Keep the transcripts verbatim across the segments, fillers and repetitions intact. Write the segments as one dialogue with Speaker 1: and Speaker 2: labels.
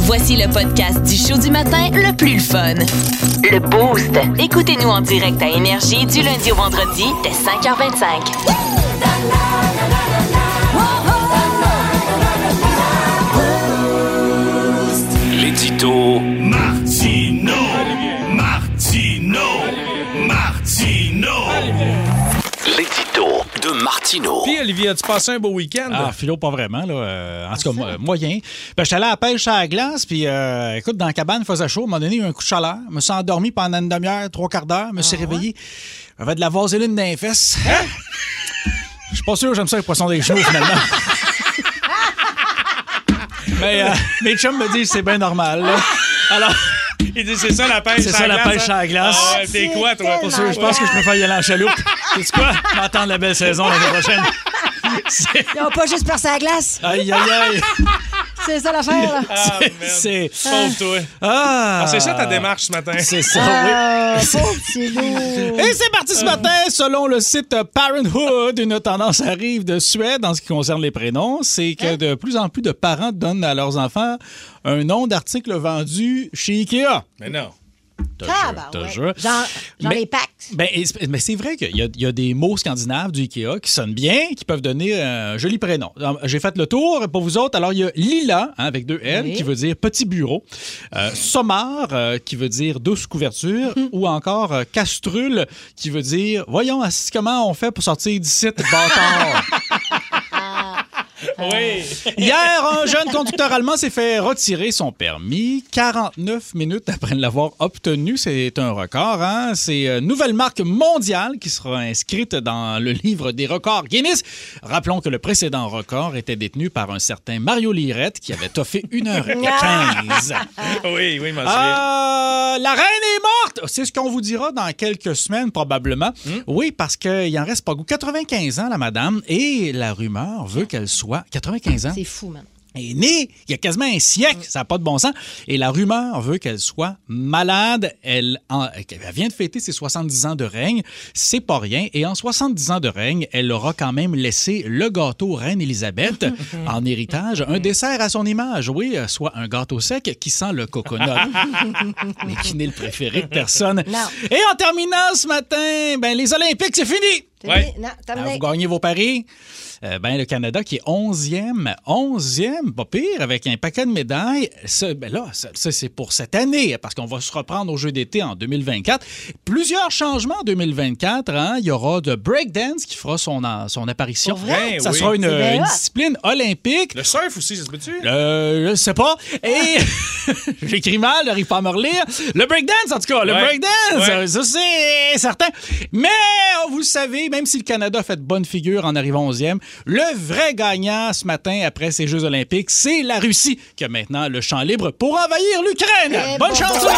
Speaker 1: Voici le podcast du show du matin le plus le fun. Le Boost. Écoutez-nous en direct à Énergie du lundi au vendredi dès cinq heures vingt-cinq.
Speaker 2: L'édito Martino, Martino, Martino. L'édito de Martino.
Speaker 3: Puis, Olivier, as-tu passé un beau week-end?
Speaker 4: Ah, philo, pas vraiment, là. Euh, en tout cas, mo- moyen. Ben, j'étais allé à la pêche à la glace, puis euh, écoute, dans la cabane, il faisait chaud. À un moment donné, il y a eu un coup de chaleur. Je me suis endormi pendant une demi-heure, trois quarts d'heure. Je me suis
Speaker 3: Ah,
Speaker 4: réveillé. J'avais de la vaseline dans les fesses. Hein? Je suis pas sûr que j'aime ça, les poissons des genoux, finalement. Mais euh, mes chums me disent que c'est bien normal, là. Alors...
Speaker 3: Il dit, c'est ça la pêche
Speaker 4: C'est
Speaker 3: à
Speaker 4: ça
Speaker 3: la
Speaker 4: la
Speaker 3: glace,
Speaker 4: pêche
Speaker 3: hein?
Speaker 4: à la glace.
Speaker 3: Ah ouais, t'es quoi, toi?
Speaker 4: Pas sûr, je pense que je préfère y aller en chaloupe. C'est quoi? M'attendre la belle saison l'année prochaine. C'est...
Speaker 5: Ils n'ont pas juste percé la glace.
Speaker 4: Aïe, aïe, aïe.
Speaker 5: C'est ça l'affaire, là.
Speaker 3: Ah, merde.
Speaker 4: C'est...
Speaker 3: Pauvre toi.
Speaker 4: Ah,
Speaker 3: Ah, c'est ça ta démarche ce matin.
Speaker 4: C'est ça,
Speaker 5: Ah,
Speaker 4: oui.
Speaker 5: pauvre petit loup.
Speaker 4: Et c'est parti ce matin, selon le site Parenthood, une tendance arrive de Suède en ce qui concerne les prénoms, c'est que de plus en plus de parents donnent à leurs enfants un nom d'article vendu chez Ikea.
Speaker 3: Mais non.
Speaker 4: Te
Speaker 5: Ah,
Speaker 4: jure,
Speaker 5: ben
Speaker 4: te
Speaker 5: ouais.
Speaker 4: jure.
Speaker 5: Genre, genre
Speaker 4: Mais-
Speaker 5: les packs.
Speaker 4: Ben, et c'est- mais c'est vrai qu'il y a, il y a des mots scandinaves du Ikea qui sonnent bien, qui peuvent donner un joli prénom. Alors, j'ai fait le tour pour vous autres. Alors, il y a Lila, hein, avec deux L,
Speaker 5: Oui.
Speaker 4: qui veut dire petit bureau. Euh, Sommar, euh, qui veut dire douce couverture. Ou encore euh, Castrule, qui veut dire voyons, assis, comment on fait pour sortir d'ici, bâtard.
Speaker 3: Oui.
Speaker 4: Hier, un jeune conducteur allemand s'est fait retirer son permis quarante-neuf minutes après l'avoir obtenu. C'est un record, hein? C'est une nouvelle marque mondiale qui sera inscrite dans le livre des records Guinness. Rappelons que le précédent record était détenu par un certain Mario Lirette qui avait toffé une heure quinze.
Speaker 3: Oui, oui, m'en souviens.
Speaker 4: Euh, la reine est morte! C'est ce qu'on vous dira dans quelques semaines, probablement. Oui, parce qu'il en reste pas beaucoup. quatre-vingt-quinze ans, la madame, et la rumeur veut qu'elle soit... quatre-vingt-quinze ans?
Speaker 5: C'est fou, man.
Speaker 4: Elle est née il y a quasiment un siècle, ça n'a pas de bon sens. Et la rumeur veut qu'elle soit malade. Elle, en- elle vient de fêter ses soixante-dix ans de règne. C'est pas rien. Et en soixante-dix ans de règne, elle aura quand même laissé le gâteau Reine Élisabeth en héritage. Un dessert à son image, oui, soit un gâteau sec qui sent le coconut. Mais qui n'est le préféré de personne.
Speaker 5: Non.
Speaker 4: Et en terminant ce matin, ben, les Olympiques, c'est fini!
Speaker 5: T'es
Speaker 3: Ouais.
Speaker 5: bien- Non, t'as
Speaker 4: Alors,
Speaker 5: mené.
Speaker 4: vous gagnez vos paris. Euh, ben, le Canada qui est onzième, onzième, pas pire, avec un paquet de médailles. Ça, ben là, ça, ça, c'est pour cette année, parce qu'on va se reprendre aux Jeux d'été en deux mille vingt-quatre. Plusieurs changements en deux mille vingt-quatre. Hein. Il y aura de breakdance qui fera son, en- son apparition.
Speaker 5: Pour vrai?
Speaker 4: Ça
Speaker 3: Oui.
Speaker 4: sera une,
Speaker 5: C'est bien
Speaker 4: une
Speaker 5: hot.
Speaker 4: discipline olympique.
Speaker 3: Le surf aussi, ça se peut-tu?
Speaker 4: Euh, je sais pas. Et j'écris mal, j'arrive pas à me relire. Le breakdance, en tout cas, le
Speaker 3: Ouais.
Speaker 4: breakdance,
Speaker 3: Ouais.
Speaker 4: euh, ça c'est certain. Mais vous le savez, même si le Canada a fait de bonne figure en arrivant onzième, le vrai gagnant ce matin après ces Jeux olympiques, c'est la Russie qui a maintenant le champ libre pour envahir l'Ukraine.
Speaker 5: Eh
Speaker 4: Bonne
Speaker 5: bon,
Speaker 4: chance!
Speaker 5: bon.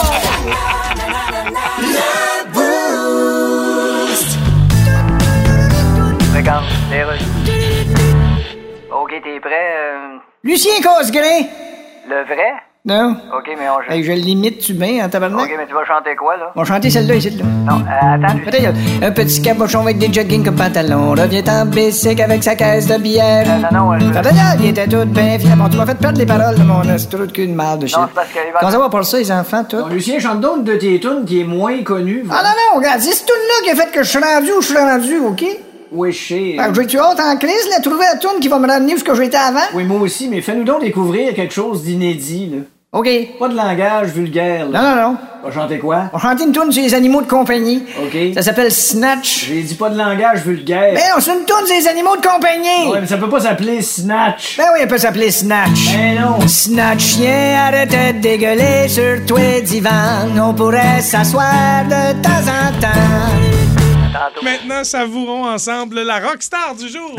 Speaker 6: Regarde, les Russes. OK, t'es prêt? euh,
Speaker 7: Lucien Cosgrain!
Speaker 6: le vrai?
Speaker 7: Non?
Speaker 6: OK, mais on
Speaker 7: Hey,
Speaker 6: chante.
Speaker 7: je l'imite-tu bien en tabarnak?
Speaker 6: OK, mais tu vas chanter quoi, là?
Speaker 7: On va chanter celle-là ici, là.
Speaker 6: Non, euh, attends.
Speaker 7: Attends, y'a un petit cabochon avec des jogging comme pantalon revient en bicycle avec sa caisse de bière.
Speaker 6: Euh, non, non, euh, je-
Speaker 7: Ferdinand, il était tout bien fier. Bon, tu m'as fait perdre les paroles de mon astro de cul de marde de shit.
Speaker 6: Non, c'est parce que-
Speaker 7: Comment ça va pour ça, les enfants, tout?
Speaker 8: Lucien, chante donc une de tes tunes qui est moins connue.
Speaker 7: Ah non, non, regarde, c'est ce tune-là qui a fait que je suis rendu où je suis rendu, OK?
Speaker 8: Oui, je sais.
Speaker 7: Fait que j'ai-tu hâte en crise, là, trouver la tune qui va me ramener où ce que j'étais avant?
Speaker 8: Oui, moi aussi, mais fais-nous donc découvrir quelque chose d'inédit, là.
Speaker 7: OK.
Speaker 8: Pas de langage vulgaire,
Speaker 7: Non,
Speaker 8: là.
Speaker 7: non, non.
Speaker 8: On va chanter quoi?
Speaker 7: On va chanter une tune sur les animaux de compagnie.
Speaker 8: OK.
Speaker 7: Ça s'appelle Snatch.
Speaker 8: J'ai dit pas de langage vulgaire.
Speaker 7: Ben non, c'est une tune sur les animaux de compagnie.
Speaker 8: Ouais, mais ça peut pas s'appeler Snatch.
Speaker 7: Ben oui, elle peut s'appeler Snatch.
Speaker 8: Ben non.
Speaker 7: Snatch, chien, arrête de dégueuler sur toi, divan. On pourrait s'asseoir de temps en temps.
Speaker 6: Tantôt.
Speaker 3: Maintenant, savourons ensemble la rockstar du jour.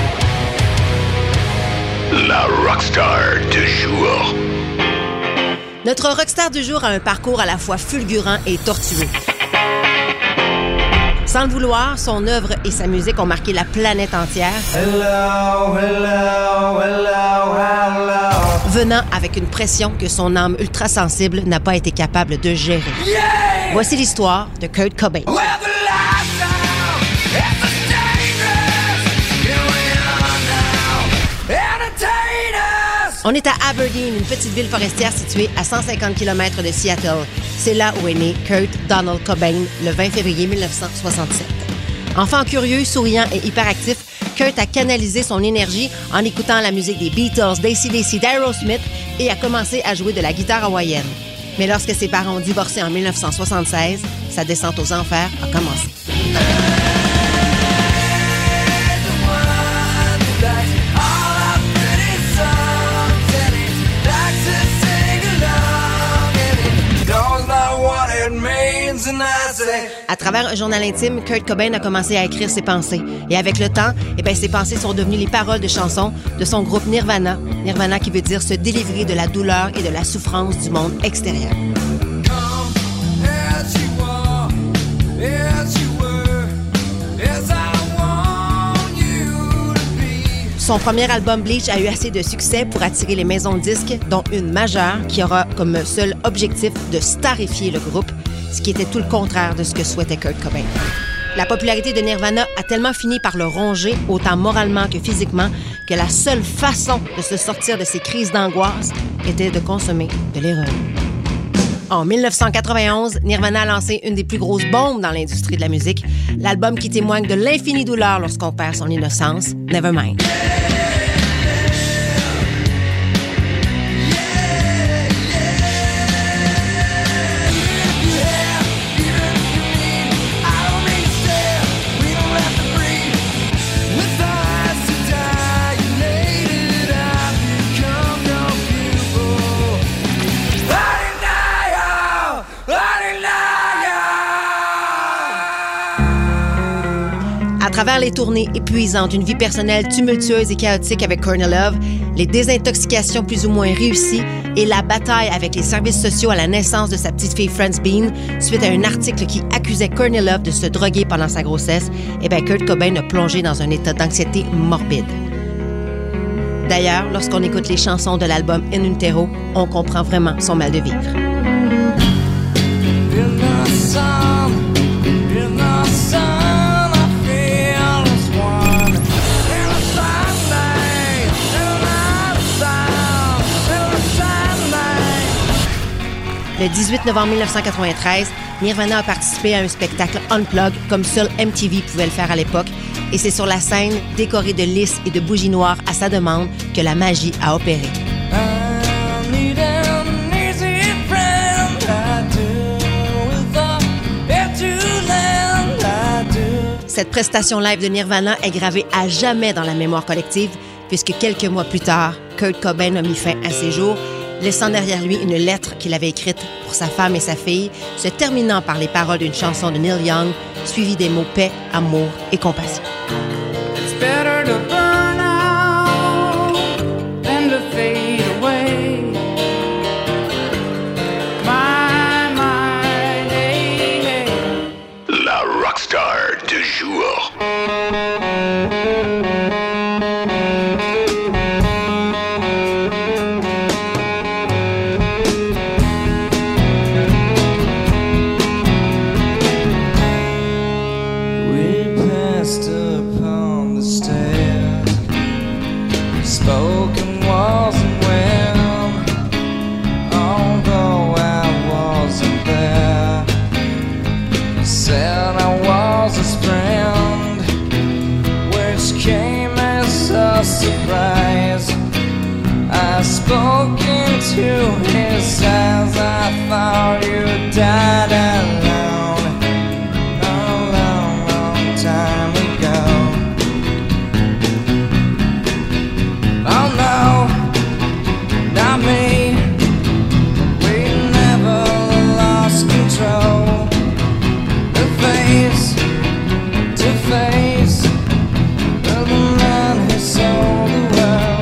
Speaker 2: La rockstar du jour.
Speaker 9: Notre rockstar du jour a un parcours à la fois fulgurant et tortueux. Sans le vouloir, son œuvre et sa musique ont marqué la planète entière.
Speaker 8: Hello, hello, hello, hello.
Speaker 9: Venant avec une pression que son âme ultra-sensible n'a pas été capable de gérer.
Speaker 8: Yeah!
Speaker 9: Voici l'histoire de Kurt Cobain.
Speaker 8: Well, the lights out, it's dangerous. Here we are now. Entertain us.
Speaker 9: On est à Aberdeen, une petite ville forestière située à cent cinquante kilomètres de Seattle. C'est là où est né Kurt Donald Cobain le vingt février mille neuf cent soixante-sept. Enfant curieux, souriant et hyperactif, Kurt a canalisé son énergie en écoutant la musique des Beatles, d'A C D C, d'Aerosmith et a commencé à jouer de la guitare hawaïenne. Mais lorsque ses parents ont divorcé en mille neuf cent soixante-seize, sa descente aux enfers a commencé. À travers un journal intime, Kurt Cobain a commencé à écrire ses pensées. Et avec le temps, eh bien, ses pensées sont devenues les paroles de chansons de son groupe Nirvana. Nirvana qui veut dire se délivrer de la douleur et de la souffrance du monde extérieur. Son premier album Bleach a eu assez de succès pour attirer les maisons de disques, dont une majeure qui aura comme seul objectif de starifier le groupe, ce qui était tout le contraire de ce que souhaitait Kurt Cobain. La popularité de Nirvana a tellement fini par le ronger, autant moralement que physiquement, que la seule façon de se sortir de ses crises d'angoisse était de consommer de l'héroïne. En mille neuf cent quatre-vingt-onze, Nirvana a lancé une des plus grosses bombes dans l'industrie de la musique, l'album qui témoigne de l'infinie douleur lorsqu'on perd son innocence, Nevermind. À travers les tournées épuisantes, une vie personnelle tumultueuse et chaotique avec Courtney Love, les désintoxications plus ou moins réussies et la bataille avec les services sociaux à la naissance de sa petite fille Frances Bean, suite à un article qui accusait Courtney Love de se droguer pendant sa grossesse, eh bien Kurt Cobain a plongé dans un état d'anxiété morbide. D'ailleurs, lorsqu'on écoute les chansons de l'album In Utero, on comprend vraiment son mal de vivre. Le dix-huit novembre mille neuf cent quatre-vingt-treize, Nirvana a participé à un spectacle Unplugged comme seul M T V pouvait le faire à l'époque, et c'est sur la scène, décorée de lys et de bougies noires à sa demande, que la magie a opéré. Cette prestation live de Nirvana est gravée à jamais dans la mémoire collective, puisque quelques mois plus tard, Kurt Cobain a mis fin à ses jours, laissant derrière lui une lettre qu'il avait écrite pour sa femme et sa fille, se terminant par les paroles d'une chanson de Neil Young, suivie des mots paix, amour et compassion.
Speaker 10: It's better to burn out than to fade away. My, my, hey, hey.
Speaker 2: La rockstar du jour.
Speaker 10: Surprise, I spoke into his eyes. I thought you died alone a long, long time ago. Oh no, not me. We never lost control. The face to face of the man who sold the world.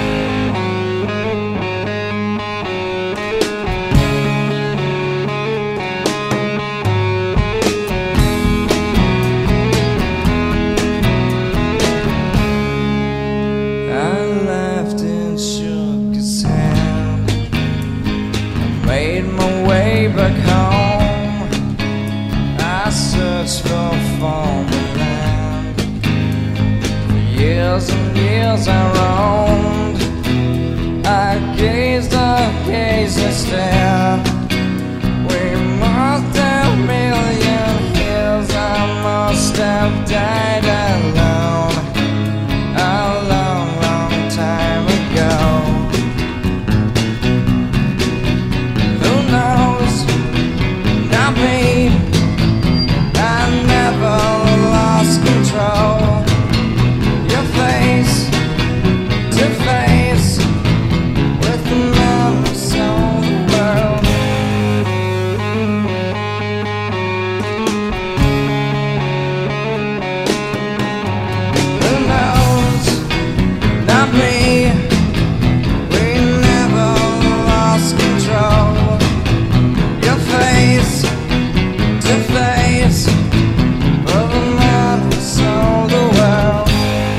Speaker 10: I laughed and shook his hand. I made my way back home. I searched for farmland. For years and years I roamed. I wasted. We must have million years. I must have died alone a long, long time ago. Who knows? Not me. I never lost control. Your face to face with the man who sold the world. Who knows? Not me. We never lost control. Your face to face with the man who sold the world.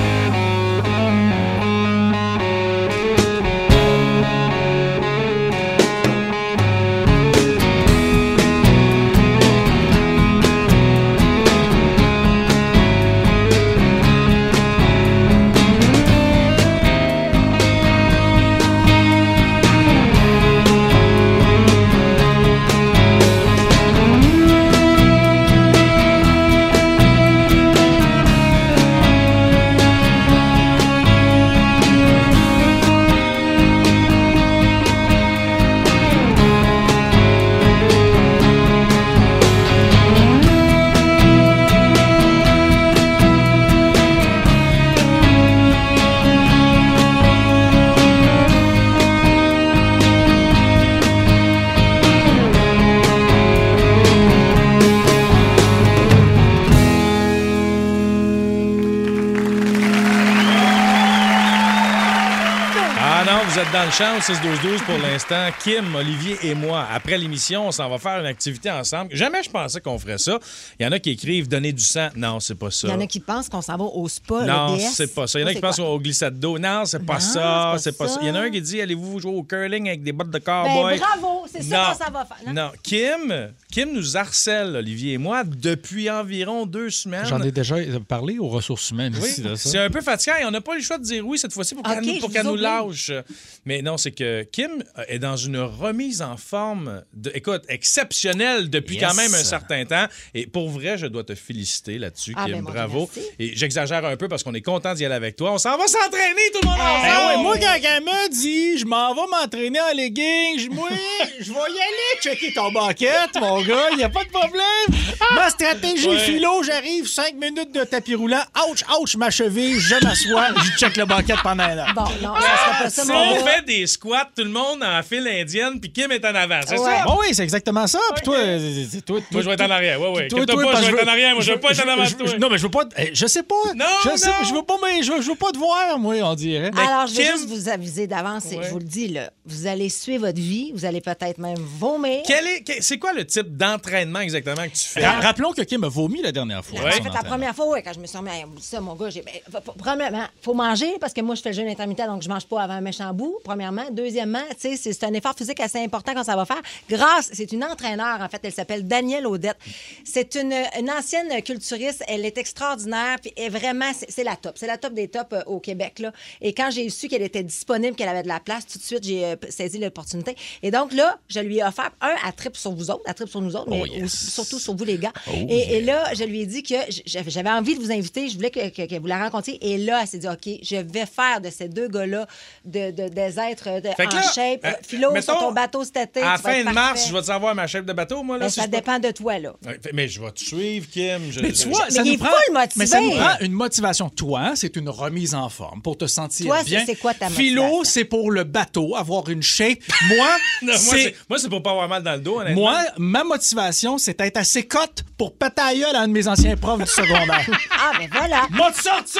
Speaker 3: Ah non, vous êtes dans le champ au six douze douze pour l'instant. Kim, Olivier et moi. Après l'émission, on s'en va faire une activité ensemble. Jamais je pensais qu'on ferait ça. Il y en a qui écrivent « donner du sang ». Non, c'est pas ça.
Speaker 9: Il y en a qui pensent qu'on s'en va au spa,
Speaker 3: Non,
Speaker 9: le D S.
Speaker 3: c'est pas ça. Il y en a qui pensent au glissade d'eau. Non, c'est pas
Speaker 9: Non,
Speaker 3: ça.
Speaker 9: c'est
Speaker 3: C'est
Speaker 9: pas
Speaker 3: pas ça.
Speaker 9: ça.
Speaker 3: Il y en a un qui dit « allez-vous jouer au curling avec des bottes de
Speaker 5: Ben,
Speaker 3: cowboy?
Speaker 5: bravo, c'est ça
Speaker 3: Non.
Speaker 5: que ça va faire. Non?
Speaker 3: Non, Kim, Kim nous harcèle, Olivier et moi, depuis environ deux semaines.
Speaker 4: J'en ai déjà parlé aux ressources humaines
Speaker 3: Oui,
Speaker 4: ici. Là, ça.
Speaker 3: c'est un peu fatigant et on n'a pas le choix de dire oui cette fois-ci pour qu'elle
Speaker 9: Ok,
Speaker 3: nous, pour
Speaker 9: je
Speaker 3: qu'elle
Speaker 9: vous
Speaker 3: nous
Speaker 9: oublie.
Speaker 3: lâche. Mais non, c'est que Kim est dans une remise en forme, de, écoute, exceptionnelle depuis
Speaker 4: Yes.
Speaker 3: quand même un certain temps. Et pour vrai, je dois te féliciter là-dessus,
Speaker 9: Ah,
Speaker 3: Kim.
Speaker 9: ben, mon
Speaker 3: Bravo.
Speaker 9: merci.
Speaker 3: Et j'exagère un peu parce qu'on est content d'y aller avec toi. On s'en va s'entraîner, tout le monde
Speaker 4: Ben
Speaker 3: ensemble!
Speaker 4: ouais, moi, quand elle me dit, je m'en vais m'entraîner en leggings, je- moi, je vais y aller checker ton banquette, mon gars, il n'y a pas de problème. Ma stratégie
Speaker 3: Ouais.
Speaker 4: philo, j'arrive, cinq minutes de tapis roulant, ouch, ouch, ma cheville, je m'assois, je check le banquette pendant un an.
Speaker 9: Bon, non, ça serait pas ça,
Speaker 3: Si
Speaker 9: mon
Speaker 3: on
Speaker 9: gars.
Speaker 3: fait des squats, tout le monde en file indienne, puis Kim est en avant, c'est
Speaker 9: Ouais.
Speaker 3: ça?
Speaker 4: Bon, oui, c'est exactement ça. Puis toi, c'est- toi,
Speaker 3: Moi, je vais être en arrière. Ouais, ouais.
Speaker 4: Toi,
Speaker 3: Inquiète-toi
Speaker 4: toi,
Speaker 3: pas,
Speaker 4: parce
Speaker 3: je vais
Speaker 4: que
Speaker 3: être en arrière. Moi, je veux pas être en avant de
Speaker 4: je-
Speaker 3: toi.
Speaker 4: je- Non, mais je veux pas. eh, Je sais pas.
Speaker 3: Non,
Speaker 4: je sais,
Speaker 3: non.
Speaker 4: je veux pas, mais je veux, je veux pas te voir, moi, on dirait.
Speaker 9: Alors, je veux
Speaker 3: Kim-
Speaker 9: juste vous aviser d'avance, et
Speaker 3: Ouais.
Speaker 9: je vous le dis, là, vous allez suivre votre vie, vous allez peut-être même vomir.
Speaker 3: Quel est, quel- c'est quoi le type d'entraînement exactement que tu fais?
Speaker 4: Ra- Rappelons que Kim a vomi la dernière fois.
Speaker 9: En
Speaker 4: à son
Speaker 9: fait, la
Speaker 4: entraînement.
Speaker 9: première fois, ouais, quand je me suis remis à ça, mon gars, j'ai. Ben, faut- faut- premièrement, faut manger parce que moi, je fais le jeûne intermittent, donc je mange pas avant un méchant bout. Premièrement. Deuxièmement, tu sais, c'est c'est un effort physique assez important quand ça va faire. Grâce, c'est une entraîneur, en fait, elle s'appelle Danielle Audette. C'est une, une ancienne culturiste, elle est extraordinaire, puis est vraiment, c'est c'est la top. C'est la top des tops euh, au Québec, là. Et quand j'ai su qu'elle était disponible, qu'elle avait de la place, tout de suite, j'ai euh, saisi l'opportunité. Et donc là, je lui ai offert, un, à trip sur vous autres, à trip sur nous autres, mais
Speaker 4: Oh, yes.
Speaker 9: aussi- surtout sur vous, les gars.
Speaker 4: Oh,
Speaker 9: et,
Speaker 4: yeah.
Speaker 9: et là, je lui ai dit que j'avais j'avais envie de vous inviter, je voulais que, que- que vous la rencontriez. Et là, elle s'est dit, OK, je vais faire de ces deux gars-là de, de- des êtres de-
Speaker 3: Fait que
Speaker 9: en
Speaker 3: là,
Speaker 9: shape.
Speaker 3: euh,
Speaker 9: Philo,
Speaker 3: mettons,
Speaker 9: sur ton bateau cet été.
Speaker 3: À la
Speaker 9: tu vas
Speaker 3: fin
Speaker 9: être
Speaker 3: de mars,
Speaker 9: parfait.
Speaker 3: je vais te savoir ma chef de bateau, moi, là.
Speaker 9: Ben,
Speaker 3: si
Speaker 9: ça
Speaker 3: je peux-
Speaker 9: dépend de toi, là.
Speaker 3: Ouais, Mais je vais te suivre, Kim. Je-
Speaker 4: Mais tu
Speaker 3: je-
Speaker 4: vois,
Speaker 9: Mais
Speaker 4: ça
Speaker 9: il
Speaker 4: nous
Speaker 9: est
Speaker 4: prend,
Speaker 9: full motivé.
Speaker 4: mais ça nous prend une motivation. Toi, c'est une remise en forme pour te sentir
Speaker 9: Toi, c'est-
Speaker 4: bien.
Speaker 9: c'est quoi ta
Speaker 4: Philo,
Speaker 9: motivation?
Speaker 4: c'est pour le bateau, avoir une shape. Moi,
Speaker 3: Non, moi,
Speaker 4: c'est
Speaker 3: c'est- moi, c'est pour pas avoir mal dans le dos, honnêtement.
Speaker 4: moi, ma motivation, c'est d'être assez cote pour péter à gueule à un de mes anciens profs du secondaire.
Speaker 9: Ah, ben voilà.
Speaker 4: M'a te sorti!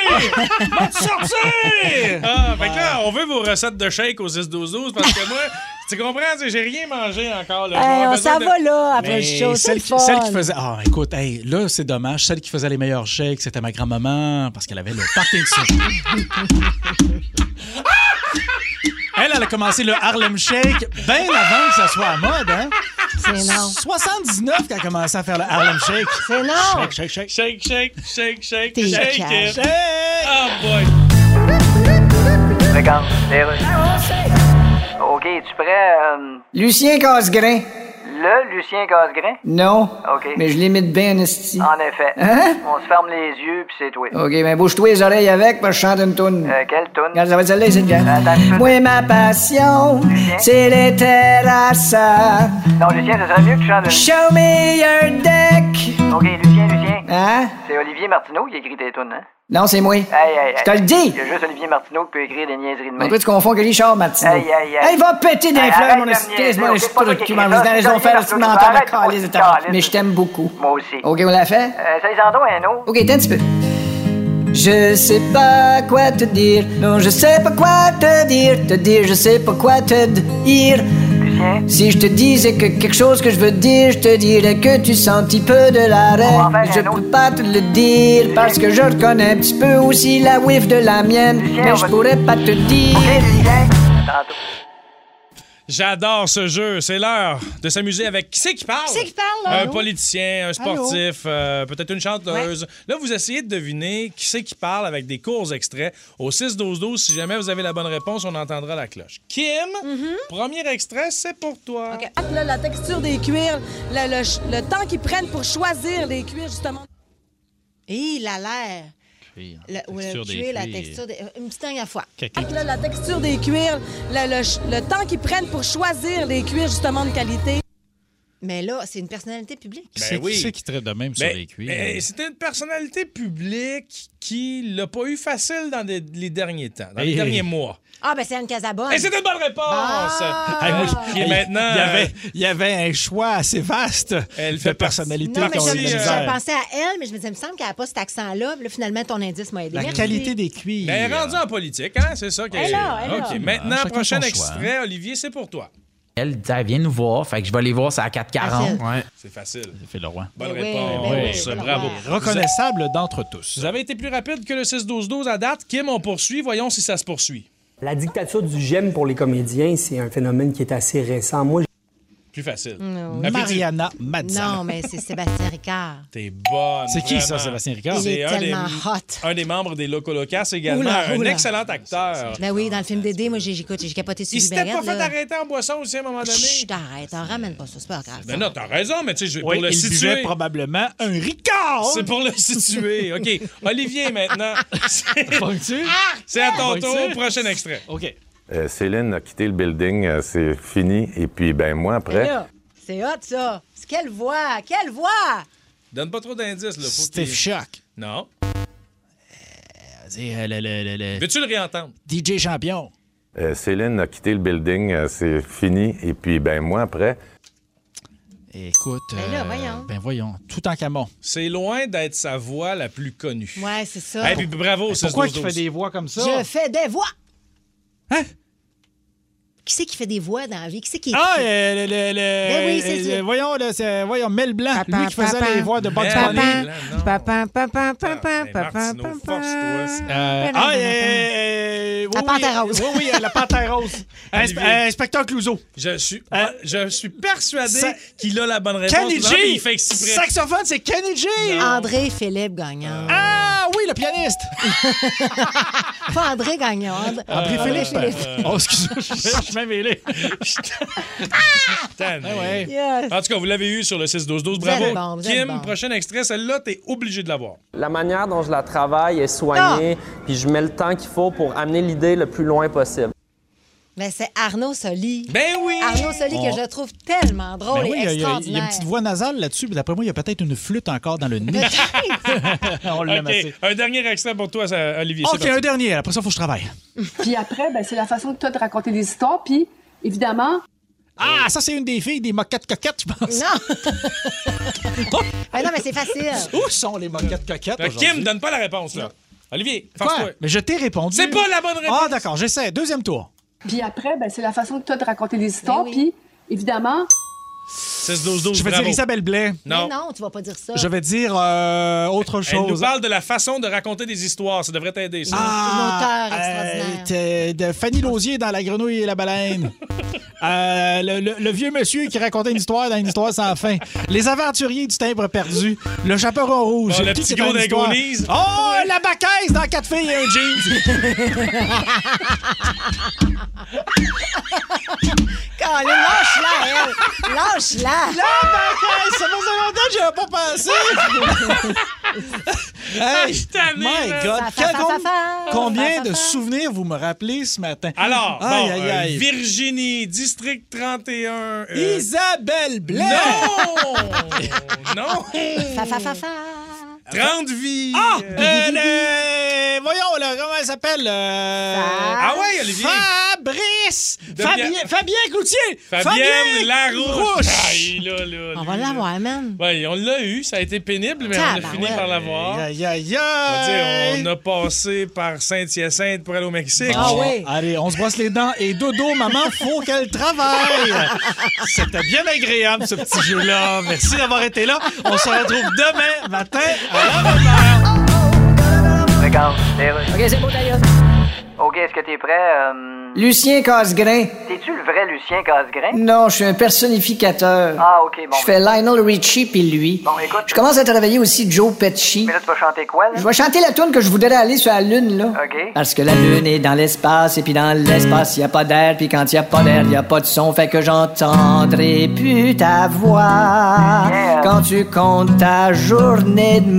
Speaker 4: M'a te sorti!
Speaker 3: Ah, fait que là, on veut vos recettes de shake au six douze douze parce que moi, tu comprends, tu sais, j'ai rien mangé encore. Là. Je vais
Speaker 9: Hey,
Speaker 3: avoir
Speaker 9: on
Speaker 3: besoin
Speaker 9: s'en
Speaker 3: de-
Speaker 9: va là, après
Speaker 4: Mais
Speaker 9: le show. C'est
Speaker 4: celle,
Speaker 9: le
Speaker 4: qui,
Speaker 9: fun.
Speaker 4: celle qui faisait. Ah, écoute, hey, là, c'est dommage. Celle qui faisait les meilleurs shakes, c'était ma grand-maman parce qu'elle avait le Parkinson. Elle, elle a commencé le Harlem Shake bien avant que ça soit à mode, hein?
Speaker 9: C'est non.
Speaker 4: soixante-dix-neuf qu'elle a commencé à faire le Harlem Shake.
Speaker 9: C'est non.
Speaker 4: Shake, shake, shake.
Speaker 3: Shake, shake, shake, shake,
Speaker 9: T'es
Speaker 3: shake
Speaker 9: calme.
Speaker 3: it.
Speaker 4: Shake!
Speaker 3: Oh boy.
Speaker 6: Regarde, les rues. OK, es-tu prêt? Euh,
Speaker 8: Lucien Casgrain.
Speaker 6: le Lucien Casgrain?
Speaker 8: Non.
Speaker 6: OK.
Speaker 8: Mais je l'imite bien, esti.
Speaker 6: En effet.
Speaker 8: Hein?
Speaker 6: On se ferme les yeux, puis c'est toi.
Speaker 8: OK, ben bouge-toi les oreilles avec, parce que je chante une toune.
Speaker 6: Euh, quelle toune?
Speaker 8: Regarde, ça va être celle-là, c'est le gars.
Speaker 6: Attends un peu.
Speaker 8: Moi, ma passion,
Speaker 6: Lucien?
Speaker 8: c'est les terrasses.
Speaker 6: Non, Lucien, ça serait mieux que tu chantes une...
Speaker 8: Show me your deck.
Speaker 6: OK, Lucien, Lucien.
Speaker 8: Hein?
Speaker 6: C'est Olivier Martineau qui écrit tes tunes, hein?
Speaker 8: Non, c'est moi.
Speaker 6: Hey, hey, hey.
Speaker 8: Je te le dis.
Speaker 6: Il y a juste Olivier Martineau qui peut écrire des niaiseries de
Speaker 8: En
Speaker 6: même.
Speaker 8: toi, tu confonds que Richard Martineau.
Speaker 6: Hey, hey, hey.
Speaker 8: Hey, va péter des
Speaker 6: Hey,
Speaker 8: fleurs,
Speaker 6: arrête
Speaker 8: mon
Speaker 6: de me
Speaker 8: esprit,
Speaker 6: niaiser,
Speaker 8: mon
Speaker 6: ok,
Speaker 8: esprit
Speaker 6: c'est pas
Speaker 8: de
Speaker 6: toi qui
Speaker 8: cul,
Speaker 6: écris
Speaker 8: man.
Speaker 6: ça,
Speaker 8: Vous avez raison de
Speaker 6: c'est
Speaker 8: faire
Speaker 6: Olivier
Speaker 8: ce
Speaker 6: Martineau.
Speaker 8: mental de
Speaker 6: Arrête,
Speaker 8: calice de
Speaker 6: faut que tu
Speaker 8: tabac.
Speaker 6: calisses.
Speaker 8: Mais je t'aime beaucoup.
Speaker 6: Moi aussi.
Speaker 8: OK, on l'a fait?
Speaker 6: Euh, ça, ils en ont un autre.
Speaker 8: OK, attends un petit peu. Je sais pas quoi te dire. Non, je sais pas quoi te dire. Te dire, je sais pas quoi te dire.
Speaker 6: Lucien?
Speaker 8: Si je te disais que quelque chose que je veux dire, je te dirais que tu sens un petit peu de l'arrêt.
Speaker 6: On va en faire
Speaker 8: Je
Speaker 6: un autre.
Speaker 8: peux pas te le dire parce que je reconnais un petit peu aussi la whiff de la mienne.
Speaker 6: Lucien,
Speaker 8: Mais
Speaker 6: on
Speaker 8: je
Speaker 6: va-
Speaker 8: pourrais pas te dire.
Speaker 6: OK, Lucien? Tantôt.
Speaker 3: J'adore ce jeu. C'est l'heure de s'amuser avec qui c'est qui parle?
Speaker 9: Qui c'est qui parle, là?
Speaker 3: Un
Speaker 9: Allô?
Speaker 3: politicien, un sportif, euh, peut-être une chanteuse. Là, vous essayez de deviner qui c'est qui parle avec des courts extraits. Au six douze douze, si jamais vous avez la bonne réponse, on entendra la cloche. Kim, premier extrait, c'est pour toi.
Speaker 5: OK. Là, la texture des cuirs, le, le- le temps qu'ils prennent pour choisir les cuirs, justement.
Speaker 9: Et il a l'air.
Speaker 4: Cuir.
Speaker 9: Le, ou le
Speaker 4: Texture des
Speaker 9: cuir, la
Speaker 4: cuirs.
Speaker 9: texture. Des... Une petite dernière fois.
Speaker 4: Quelqu'un qui-
Speaker 5: Là, la texture des cuirs, le, le- le temps qu'ils prennent pour choisir les cuirs, justement, de qualité.
Speaker 9: Mais là, c'est une personnalité publique.
Speaker 4: Qui c'est
Speaker 3: oui.
Speaker 4: qui c'est qui traite de même sur
Speaker 3: Mais,
Speaker 4: les cuirs?
Speaker 3: mais c'était une personnalité publique qui l'a pas eu facile dans des- les derniers temps, dans les
Speaker 4: Hey,
Speaker 3: derniers
Speaker 4: hey.
Speaker 3: mois.
Speaker 9: Ah, ben c'est Anne Casabonne.
Speaker 3: Et c'est une bonne réponse!
Speaker 9: Ah!
Speaker 3: Hey, moi,
Speaker 4: Hey,
Speaker 3: qui est maintenant...
Speaker 4: Il y, avait,
Speaker 3: euh,
Speaker 4: il y avait un choix assez vaste
Speaker 3: Elle
Speaker 4: de
Speaker 3: fait partie-
Speaker 4: personnalités
Speaker 9: Non, mais
Speaker 4: qui ont
Speaker 9: je,
Speaker 4: eu de
Speaker 9: je-
Speaker 4: la
Speaker 9: je
Speaker 4: misère.
Speaker 9: pensais à elle, mais je me disais, il me semble qu'elle n'a pas cet accent-là. Puis là, finalement, ton indice m'a aidé.
Speaker 4: La
Speaker 9: Merci.
Speaker 4: qualité des cuirs.
Speaker 3: Ben, elle est rendue en politique, hein? C'est ça qui
Speaker 5: Elle est là, elle est
Speaker 3: OK,
Speaker 5: là.
Speaker 3: maintenant,
Speaker 4: Chacun
Speaker 3: prochain
Speaker 4: son choix,
Speaker 3: extrait. Olivier, c'est pour toi.
Speaker 11: Elle dit, elle vient nous voir, fait que je vais aller voir, c'est à quatre quarante.
Speaker 9: Facile.
Speaker 11: Ouais.
Speaker 3: C'est facile.
Speaker 4: C'est le roi.
Speaker 3: Bonne
Speaker 9: Ben oui,
Speaker 3: réponse.
Speaker 9: ben oui,
Speaker 3: Ça,
Speaker 9: ben
Speaker 3: bravo.
Speaker 9: oui.
Speaker 4: Reconnaissable d'entre tous.
Speaker 3: Vous avez été plus rapide que le six douze douze à date. Kim, on poursuit. Voyons si ça se poursuit.
Speaker 12: La dictature du j'aime pour les comédiens, c'est un phénomène qui est assez récent. Moi,
Speaker 3: Plus facile.
Speaker 9: Non.
Speaker 3: Applaudis.
Speaker 4: Mariana Mazza.
Speaker 9: Non, mais c'est Sébastien Ricard.
Speaker 3: T'es bonne.
Speaker 4: C'est qui ça,
Speaker 3: vraiment.
Speaker 4: Sébastien Ricard?
Speaker 9: Il est
Speaker 3: C'est un des,
Speaker 9: tellement hot.
Speaker 3: un des membres des Loco Locas également.
Speaker 9: Oula,
Speaker 3: un
Speaker 9: oula.
Speaker 3: excellent acteur.
Speaker 9: Ben oui, dans le film Dédé, moi, j'ai j'écoute, j'ai capoté sur
Speaker 3: Il s'était
Speaker 9: Libérette,
Speaker 3: pas fait
Speaker 9: là.
Speaker 3: arrêter en boisson aussi à un moment donné.
Speaker 9: Chut, arrête, on ramène pas ça, c'est pas grave.
Speaker 3: Ben
Speaker 9: ça.
Speaker 3: non, t'as raison, mais tu sais, je-
Speaker 4: Oui,
Speaker 3: pour le
Speaker 4: il
Speaker 3: situer.
Speaker 4: buvait probablement un Ricard.
Speaker 3: C'est pour le situer. OK. Olivier, maintenant. C'est
Speaker 4: Ponctu?
Speaker 3: c'est à ton
Speaker 4: Ponctu?
Speaker 3: tour. Prochain extrait.
Speaker 4: OK.
Speaker 13: Euh, Céline a quitté le building, euh, c'est fini. Et puis, ben moi,
Speaker 9: Mais
Speaker 13: après,
Speaker 9: là, c'est hot, ça. C'est quelle voix? Quelle voix?
Speaker 3: Donne pas trop d'indices, là. Faut
Speaker 4: Steve
Speaker 3: qu'il-
Speaker 4: Shock.
Speaker 3: Non.
Speaker 4: Vas-y, euh, le, le, le, le
Speaker 3: Veux-tu le réentendre?
Speaker 4: D J Champion.
Speaker 13: euh, Céline a quitté le building, euh, c'est fini. Et puis, ben moi, après,
Speaker 4: Écoute,
Speaker 9: Ben là,
Speaker 4: euh,
Speaker 9: voyons.
Speaker 4: ben voyons, tout en Camon.
Speaker 3: C'est loin d'être sa voix la plus connue.
Speaker 9: Ouais, c'est ça.
Speaker 3: Et puis bravo, c'est
Speaker 4: Pourquoi tu fais des voix comme ça?
Speaker 9: Je fais des voix.
Speaker 4: Hein?
Speaker 9: Qui c'est qui fait des voix dans la vie? Qui c'est qui
Speaker 4: Ah,
Speaker 9: qui-
Speaker 4: euh, le, le, le-
Speaker 9: Ben oui, c'est
Speaker 4: euh,
Speaker 9: ça.
Speaker 4: voyons, là, c'est, voyons, Mel Blanc,
Speaker 9: Papa,
Speaker 4: lui qui faisait
Speaker 9: papa.
Speaker 4: les voix de Bugs
Speaker 3: Mel
Speaker 4: Bunny.
Speaker 3: Blanc. non.
Speaker 9: Papa, papa, papa,
Speaker 3: mais
Speaker 9: papa,
Speaker 3: Martineau,
Speaker 9: papa.
Speaker 3: force-toi.
Speaker 4: Euh, ah, euh, euh, oui,
Speaker 9: La
Speaker 4: oui,
Speaker 9: Panthère
Speaker 4: euh,
Speaker 9: rose.
Speaker 4: Oui, oui, euh, la Panthère rose. Inspe-
Speaker 3: Olivier.
Speaker 4: euh, Inspecteur Clouseau.
Speaker 3: Je suis,
Speaker 4: Euh,
Speaker 3: je suis persuadé
Speaker 4: ça-
Speaker 3: qu'il a la bonne réponse.
Speaker 4: Kenny
Speaker 3: Vraiment, puis
Speaker 4: G!
Speaker 3: Il fait exprès.
Speaker 4: Saxophone, c'est Kenny G!
Speaker 9: André Philippe Gagnon.
Speaker 4: Ah oui, le pianiste!
Speaker 9: Pas André Gagnon. And-
Speaker 4: André
Speaker 9: André
Speaker 4: Philippe.
Speaker 9: Philippe.
Speaker 4: Oh, excuse-moi, je suis même mêlé.
Speaker 3: Tanné.
Speaker 4: Ah ouais.
Speaker 9: Yes.
Speaker 3: En tout cas, vous l'avez eu sur le six douze douze.
Speaker 9: Vous êtes
Speaker 3: Bravo.
Speaker 9: bon, vous êtes
Speaker 3: Kim,
Speaker 9: bon.
Speaker 3: prochain extrait. Celle-là, t'es obligé de l'avoir.
Speaker 12: la manière dont je la travaille est soignée, puis je mets le temps qu'il faut pour amener l'idée le plus loin possible.
Speaker 9: Ben, c'est Arnaud Soli.
Speaker 3: Ben oui!
Speaker 9: Arnaud Soli, que
Speaker 4: Oh.
Speaker 9: je trouve tellement drôle
Speaker 4: Ben oui,
Speaker 9: et
Speaker 4: il y a- il y, a- il y a
Speaker 9: extraordinaire.
Speaker 4: une petite voix nasale là-dessus, mais d'après moi, il y a peut-être une flûte encore dans le nez. On l'a
Speaker 3: OK.
Speaker 4: massé.
Speaker 3: Un dernier extrait pour toi, ça, Olivier.
Speaker 4: OK,
Speaker 3: C'est parti.
Speaker 4: un dernier. Après ça, il faut que je travaille.
Speaker 5: Puis après, ben, c'est la façon que tu as de raconter des histoires. Puis, évidemment,
Speaker 4: Ah, ça, c'est une des filles des moquettes coquettes, je pense.
Speaker 9: Non! Ah non, mais c'est facile.
Speaker 4: Où sont les moquettes coquettes
Speaker 3: Fait que
Speaker 4: aujourd'hui?
Speaker 3: Kim, donne pas la réponse, là. Olivier,
Speaker 4: Quoi?
Speaker 3: force-toi.
Speaker 4: Mais je t'ai répondu.
Speaker 3: C'est pas la bonne réponse.
Speaker 4: Ah, d'accord, j'essaie. Deuxième tour.
Speaker 5: puis après, ben, c'est la façon que tu as de raconter des histoires.
Speaker 9: Ben oui.
Speaker 5: Puis, évidemment,
Speaker 3: six douze douze,
Speaker 4: Je vais
Speaker 3: bravo.
Speaker 4: dire Isabelle Blais.
Speaker 3: Non.
Speaker 9: Mais non, tu vas pas dire ça.
Speaker 4: Je vais dire euh, autre chose.
Speaker 3: Elle nous parle de la façon de raconter des histoires. Ça devrait t'aider, ça.
Speaker 4: Ah,
Speaker 9: Une auteure extraordinaire.
Speaker 4: euh, t'es- de Fanny Lausier dans La Grenouille et la Baleine. Euh, le, le- le vieux monsieur qui racontait une histoire dans une histoire sans fin. Les aventuriers du timbre perdu. Le chaperon rouge.
Speaker 3: Bon, le
Speaker 4: Qui
Speaker 3: petit
Speaker 4: qui est dans
Speaker 3: gros d'un
Speaker 4: l'histoire?
Speaker 3: Gaulies.
Speaker 4: Oh, la bacaise dans Quatre filles et un jeans.
Speaker 9: Allez, lâche-la, elle. Lâche-la.
Speaker 4: La bacaise, ça faisait longtemps que j'y avais pas pensé. Hey,
Speaker 3: Je tanné,
Speaker 4: my
Speaker 3: là.
Speaker 4: God.
Speaker 9: Fa, fa,
Speaker 4: Quel-
Speaker 9: fa, fa, fa.
Speaker 4: Combien
Speaker 9: Fa, fa,
Speaker 4: de
Speaker 9: fa.
Speaker 4: souvenirs vous me rappelez ce matin?
Speaker 3: Alors,
Speaker 4: Aïe,
Speaker 3: bon,
Speaker 4: aïe,
Speaker 3: euh,
Speaker 4: aïe.
Speaker 3: Virginie, district trente et un. euh,
Speaker 4: Isabelle Blais!
Speaker 3: Non! Non!
Speaker 9: Fa, fa, fa, fa.
Speaker 3: trente vies!
Speaker 4: Ah!
Speaker 3: Euh,
Speaker 4: Euh, le- Voyons, là, comment elle s'appelle? Euh...
Speaker 3: Ah ouais, Olivier!
Speaker 4: Fabrice!
Speaker 3: De
Speaker 4: Fabien,
Speaker 3: Pierre-
Speaker 4: Fabien Cloutier!
Speaker 3: Fabienne Larouche!
Speaker 4: Rouche.
Speaker 3: Aïe, là, là,
Speaker 9: On
Speaker 3: lui,
Speaker 9: va
Speaker 3: là.
Speaker 9: l'avoir, man.
Speaker 3: Ouais, on l'a eu, ça a été pénible, mais on a
Speaker 9: Tabarouette.
Speaker 3: fini par l'avoir.
Speaker 4: Aïe, aïe,
Speaker 3: On va dire,
Speaker 4: aïe!
Speaker 3: on a passé par Saint-Hyacinthe pour aller au Mexique.
Speaker 9: Ah oui.
Speaker 4: Allez, on se brosse les dents et dodo, maman, faut qu'elle travaille. C'était bien agréable, ce petit jeu-là. Merci d'avoir été là. On se retrouve demain matin à la même heure.
Speaker 6: Regarde, les rues.
Speaker 8: OK, c'est beau, d'ailleurs.
Speaker 6: OK, est-ce que t'es prêt? Euh...
Speaker 8: Lucien Casgrain.
Speaker 6: T'es-tu le vrai Lucien Casgrain?
Speaker 8: Non, je suis un personnificateur.
Speaker 6: Ah, OK, bon.
Speaker 8: Je fais Lionel Richie puis lui.
Speaker 6: Bon, écoute.
Speaker 8: Je commence à travailler aussi Joe Pesci.
Speaker 6: Mais là, tu vas chanter quoi, là?
Speaker 8: Je vais chanter la tune que je voudrais aller sur la Lune, là.
Speaker 6: OK.
Speaker 8: Parce que la Lune est dans l'espace, et puis dans l'espace, il a pas d'air, puis quand il y a pas d'air, il y a pas de son, fait que j'entendrai plus ta voix
Speaker 6: Yeah.
Speaker 8: quand tu comptes ta journée de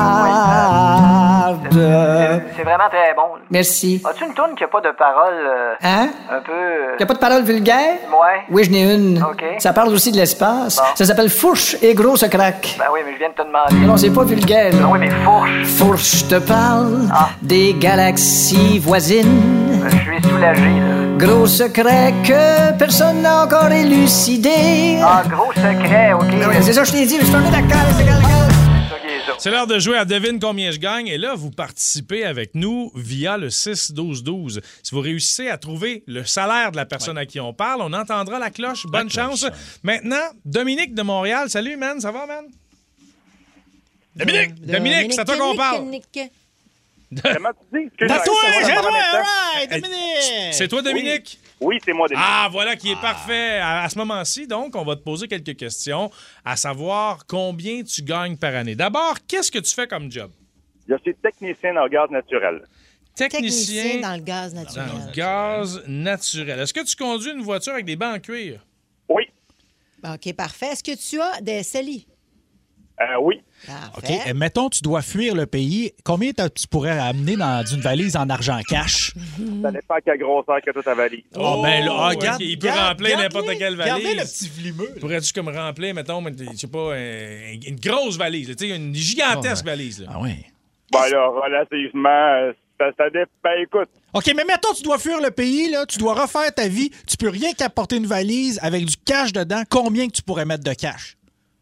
Speaker 8: marde.
Speaker 6: C'est c'est vraiment très bon. là.
Speaker 8: Merci.
Speaker 6: As-tu une tourne qui a pas de paroles euh,
Speaker 8: Hein?
Speaker 6: un peu... euh,
Speaker 8: Y a pas de parole vulgaire?
Speaker 6: Ouais.
Speaker 8: Oui, j'en ai une.
Speaker 6: OK.
Speaker 8: Ça parle aussi de l'espace.
Speaker 6: Bon.
Speaker 8: Ça s'appelle Fourche et grosse craque.
Speaker 6: Ben oui, mais je viens de te demander.
Speaker 8: Non, c'est pas vulgaire.
Speaker 6: Ben
Speaker 8: là.
Speaker 6: oui, mais fourche.
Speaker 8: Fourche te parle
Speaker 6: Ah.
Speaker 8: des galaxies voisines.
Speaker 6: Euh, Je suis soulagé, là.
Speaker 8: Gros secret que personne n'a encore élucidé.
Speaker 6: Ah, gros secret, OK.
Speaker 8: Ah ouais, c'est ça que je t'ai dit, je suis tombé d'accord. c'est égal, égal.
Speaker 6: Ça qui est ça.
Speaker 3: C'est l'heure de jouer à Devine combien je gagne. Et là, vous participez avec nous via le six douze douze. Si vous réussissez à trouver le salaire de la personne à qui on parle, on entendra la cloche. Bonne chance. Maintenant, Dominique de Montréal. Salut, man. Ça va, man? Dominique! Dominique, c'est à toi qu'on parle.
Speaker 9: Dominique.
Speaker 14: Comment tu dis?
Speaker 4: C'est toi,
Speaker 14: Excuse-moi,
Speaker 4: c'est
Speaker 14: ça
Speaker 4: toi,
Speaker 14: va
Speaker 4: all
Speaker 14: maintenant.
Speaker 4: right, Dominique!
Speaker 3: C'est toi, Dominique?
Speaker 14: Oui, c'est moi, Dominique.
Speaker 3: Ah, voilà qui est parfait. À, à ce moment-ci, donc, on va te poser quelques questions, à savoir combien tu gagnes par année. D'abord, qu'est-ce que tu fais comme job?
Speaker 14: Je suis technicien en gaz naturel.
Speaker 3: Technicien,
Speaker 9: Technicien dans le gaz naturel.
Speaker 3: dans le gaz naturel. Est-ce que tu conduis une voiture avec des bancs en cuir?
Speaker 14: Oui.
Speaker 9: OK, parfait. Est-ce que tu as des C E L I?
Speaker 14: Euh, oui.
Speaker 4: OK,
Speaker 9: Parfait.
Speaker 4: et mettons, tu dois fuir le pays. Combien t'as- tu pourrais amener dans une valise en argent cash?
Speaker 14: Ça dépend quelle grosseur que toute ta valise.
Speaker 4: Oh, ben là, ah,
Speaker 3: ok,
Speaker 4: garde-
Speaker 3: il peut
Speaker 4: garde-
Speaker 3: remplir
Speaker 4: garde-les,
Speaker 3: n'importe quelle valise.
Speaker 4: Gardez le petit vlimeux.
Speaker 3: Pourrais-tu comme remplir, mettons, mais, je sais pas, un- une grosse valise, là, tu sais, une gigantesque
Speaker 4: Oh, ouais.
Speaker 3: valise. là.
Speaker 4: Ah oui.
Speaker 14: Ben là, relativement, euh, ça, ça dépend. Ben écoute,
Speaker 4: OK, mais mettons, tu dois fuir le pays, là, tu dois refaire ta vie, tu peux rien qu'apporter une valise avec du cash dedans. Combien que tu pourrais mettre de cash?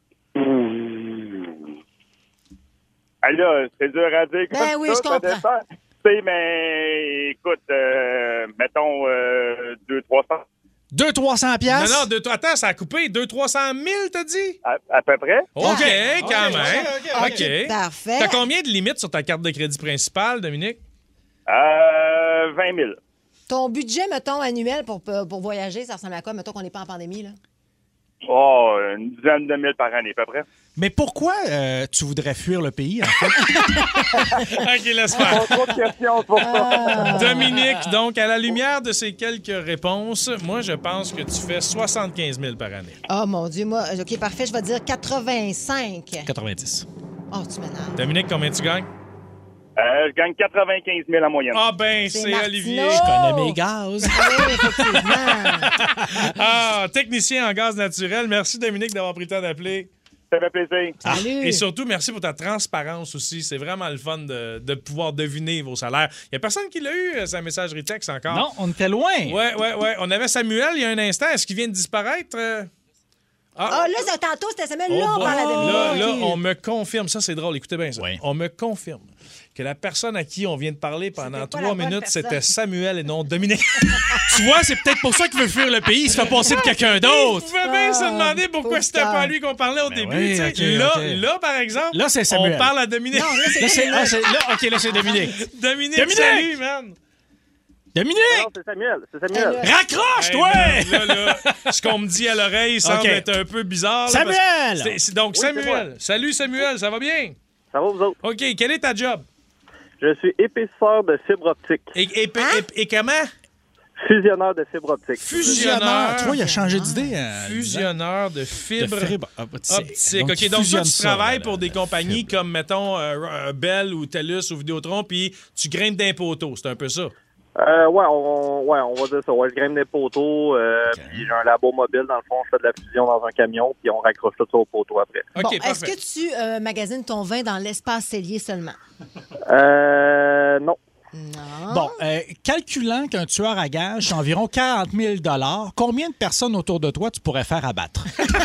Speaker 14: ah là, c'est dur à dire.
Speaker 9: Ben
Speaker 14: comme
Speaker 9: oui,
Speaker 14: ça,
Speaker 9: je
Speaker 14: ça
Speaker 9: comprends.
Speaker 14: dépend. Tu sais, mais écoute, euh, mettons euh, deux trois cents.
Speaker 4: deux cents trois cents
Speaker 3: Non,
Speaker 4: piastres?
Speaker 3: non, deux- attends, ça a coupé. deux cents trois cent mille, t'as dit?
Speaker 14: À, à peu près.
Speaker 3: OK, quand même.
Speaker 4: OK, OK,
Speaker 3: OK.
Speaker 9: Parfait.
Speaker 3: T'as combien de limites sur ta carte de crédit principale, Dominique?
Speaker 14: Euh, vingt mille.
Speaker 9: Ton budget, mettons, annuel pour, pour voyager, ça ressemble à quoi? Mettons qu'on n'est pas en pandémie, là.
Speaker 14: Oh, une dizaine de mille par année, à peu près.
Speaker 4: Mais pourquoi euh, tu voudrais fuir le pays, en fait?
Speaker 3: OK, laisse faire.
Speaker 14: Pas trop de questions pour
Speaker 9: Ah.
Speaker 14: ça.
Speaker 3: Dominique, donc, à la lumière de ces quelques réponses, moi, je pense que tu fais soixante-quinze mille par année.
Speaker 9: Oh mon Dieu, moi, OK, parfait, je vais dire quatre-vingt-cinq.
Speaker 4: quatre-vingt-dix.
Speaker 9: Oh, tu m'énerves.
Speaker 3: Dominique, combien tu gagnes?
Speaker 14: Euh, je gagne quatre-vingt-quinze mille en moyenne.
Speaker 3: Ah ben,
Speaker 9: C'est
Speaker 3: c'est
Speaker 9: Martineau.
Speaker 3: Olivier.
Speaker 4: Je connais mes gaz.
Speaker 9: Oui, effectivement.
Speaker 3: Ah, technicien en gaz naturel. Merci, Dominique, d'avoir pris le temps d'appeler.
Speaker 14: Ça fait plaisir.
Speaker 9: Salut.
Speaker 3: Et surtout, merci pour ta transparence aussi. C'est vraiment le fun de, de pouvoir deviner vos salaires. Il n'y a personne qui l'a eu, euh, sa messagerie texte encore.
Speaker 4: Non, on était loin.
Speaker 3: Ouais, ouais, ouais. On avait Samuel il y a un instant. Est-ce qu'il vient de disparaître? Euh?
Speaker 9: Ah, là, ça, tantôt, c'était Samuel.
Speaker 3: Oh,
Speaker 9: Là, on
Speaker 3: bon.
Speaker 9: parle à Dominique.
Speaker 3: Là, là,
Speaker 9: OK.
Speaker 3: on me confirme. Ça, c'est drôle. Écoutez bien ça.
Speaker 4: Oui.
Speaker 3: On me confirme que la personne à qui on vient de parler pendant
Speaker 9: C'était pas
Speaker 3: trois
Speaker 9: la bonne
Speaker 3: minutes,
Speaker 9: personne.
Speaker 3: c'était Samuel et non Dominique.
Speaker 4: Tu vois, c'est peut-être pour ça qu'il veut fuir le pays. Il se fait passer pour quelqu'un d'autre.
Speaker 3: Vous pouvez bien se demander pourquoi
Speaker 9: pauvre
Speaker 3: c'était pas à
Speaker 9: cœur.
Speaker 3: lui qu'on parlait au
Speaker 4: Ben
Speaker 3: début.
Speaker 4: oui,
Speaker 3: tu sais.
Speaker 4: ok,
Speaker 3: là,
Speaker 4: ok.
Speaker 3: là, par exemple,
Speaker 4: Là, c'est Samuel.
Speaker 3: on parle à Dominique.
Speaker 9: Non, là, c'est
Speaker 4: Là, c'est,
Speaker 9: Samuel.
Speaker 4: là, c'est- là, OK, là, c'est Dominique.
Speaker 3: Dominique,
Speaker 4: Dominique!
Speaker 3: salut, man!
Speaker 4: Dominique!
Speaker 14: Non, c'est Samuel. C'est Samuel.
Speaker 9: Samuel.
Speaker 4: Raccroche,
Speaker 3: Hey,
Speaker 4: toi!
Speaker 3: man, là, là, ce qu'on me dit à l'oreille semble
Speaker 4: OK.
Speaker 3: être un peu bizarre. là,
Speaker 4: Samuel!
Speaker 3: parce que c'est- c'est- donc,
Speaker 14: Oui, c'est
Speaker 3: Samuel. Salut, Samuel, ça va bien?
Speaker 14: Ça va, vous autres?
Speaker 3: OK, quel est ta job?
Speaker 14: Je suis épaisseur de fibre optique.
Speaker 3: Et, et,
Speaker 9: Hein?
Speaker 3: et- et comment?
Speaker 14: Fusionneur de fibre optique.
Speaker 3: Fusionneur.
Speaker 4: Tu vois, il a changé d'idée. euh,
Speaker 3: Fusionneur de
Speaker 4: de
Speaker 3: fibre
Speaker 4: fibre optique.
Speaker 3: optique.
Speaker 4: Donc,
Speaker 3: OK,
Speaker 4: il
Speaker 3: donc toi,
Speaker 4: fusionne
Speaker 3: tu
Speaker 4: ça,
Speaker 3: travailles
Speaker 4: là,
Speaker 3: pour
Speaker 4: la-
Speaker 3: des
Speaker 4: la
Speaker 3: compagnies
Speaker 4: fibre.
Speaker 3: comme, mettons, euh, euh, Bell ou TELUS ou Vidéotron, puis tu grimpes d'un poteau. C'est un peu ça.
Speaker 14: Euh, ouais, on, ouais, on va dire ça. Ouais, je grimpe des poteaux, euh, puis j'ai un labo mobile. Dans le fond, je fais de la fusion dans un camion, puis on raccroche tout ça au poteau après.
Speaker 3: OK,
Speaker 9: Bon, est-ce
Speaker 3: parfait.
Speaker 9: que tu euh, magasines ton vin dans l'espace cellier seulement?
Speaker 14: Euh, non.
Speaker 9: Non.
Speaker 4: Bon, euh, calculant qu'un tueur à gages, c'est environ quarante mille dollars, combien de personnes autour de toi tu pourrais faire abattre?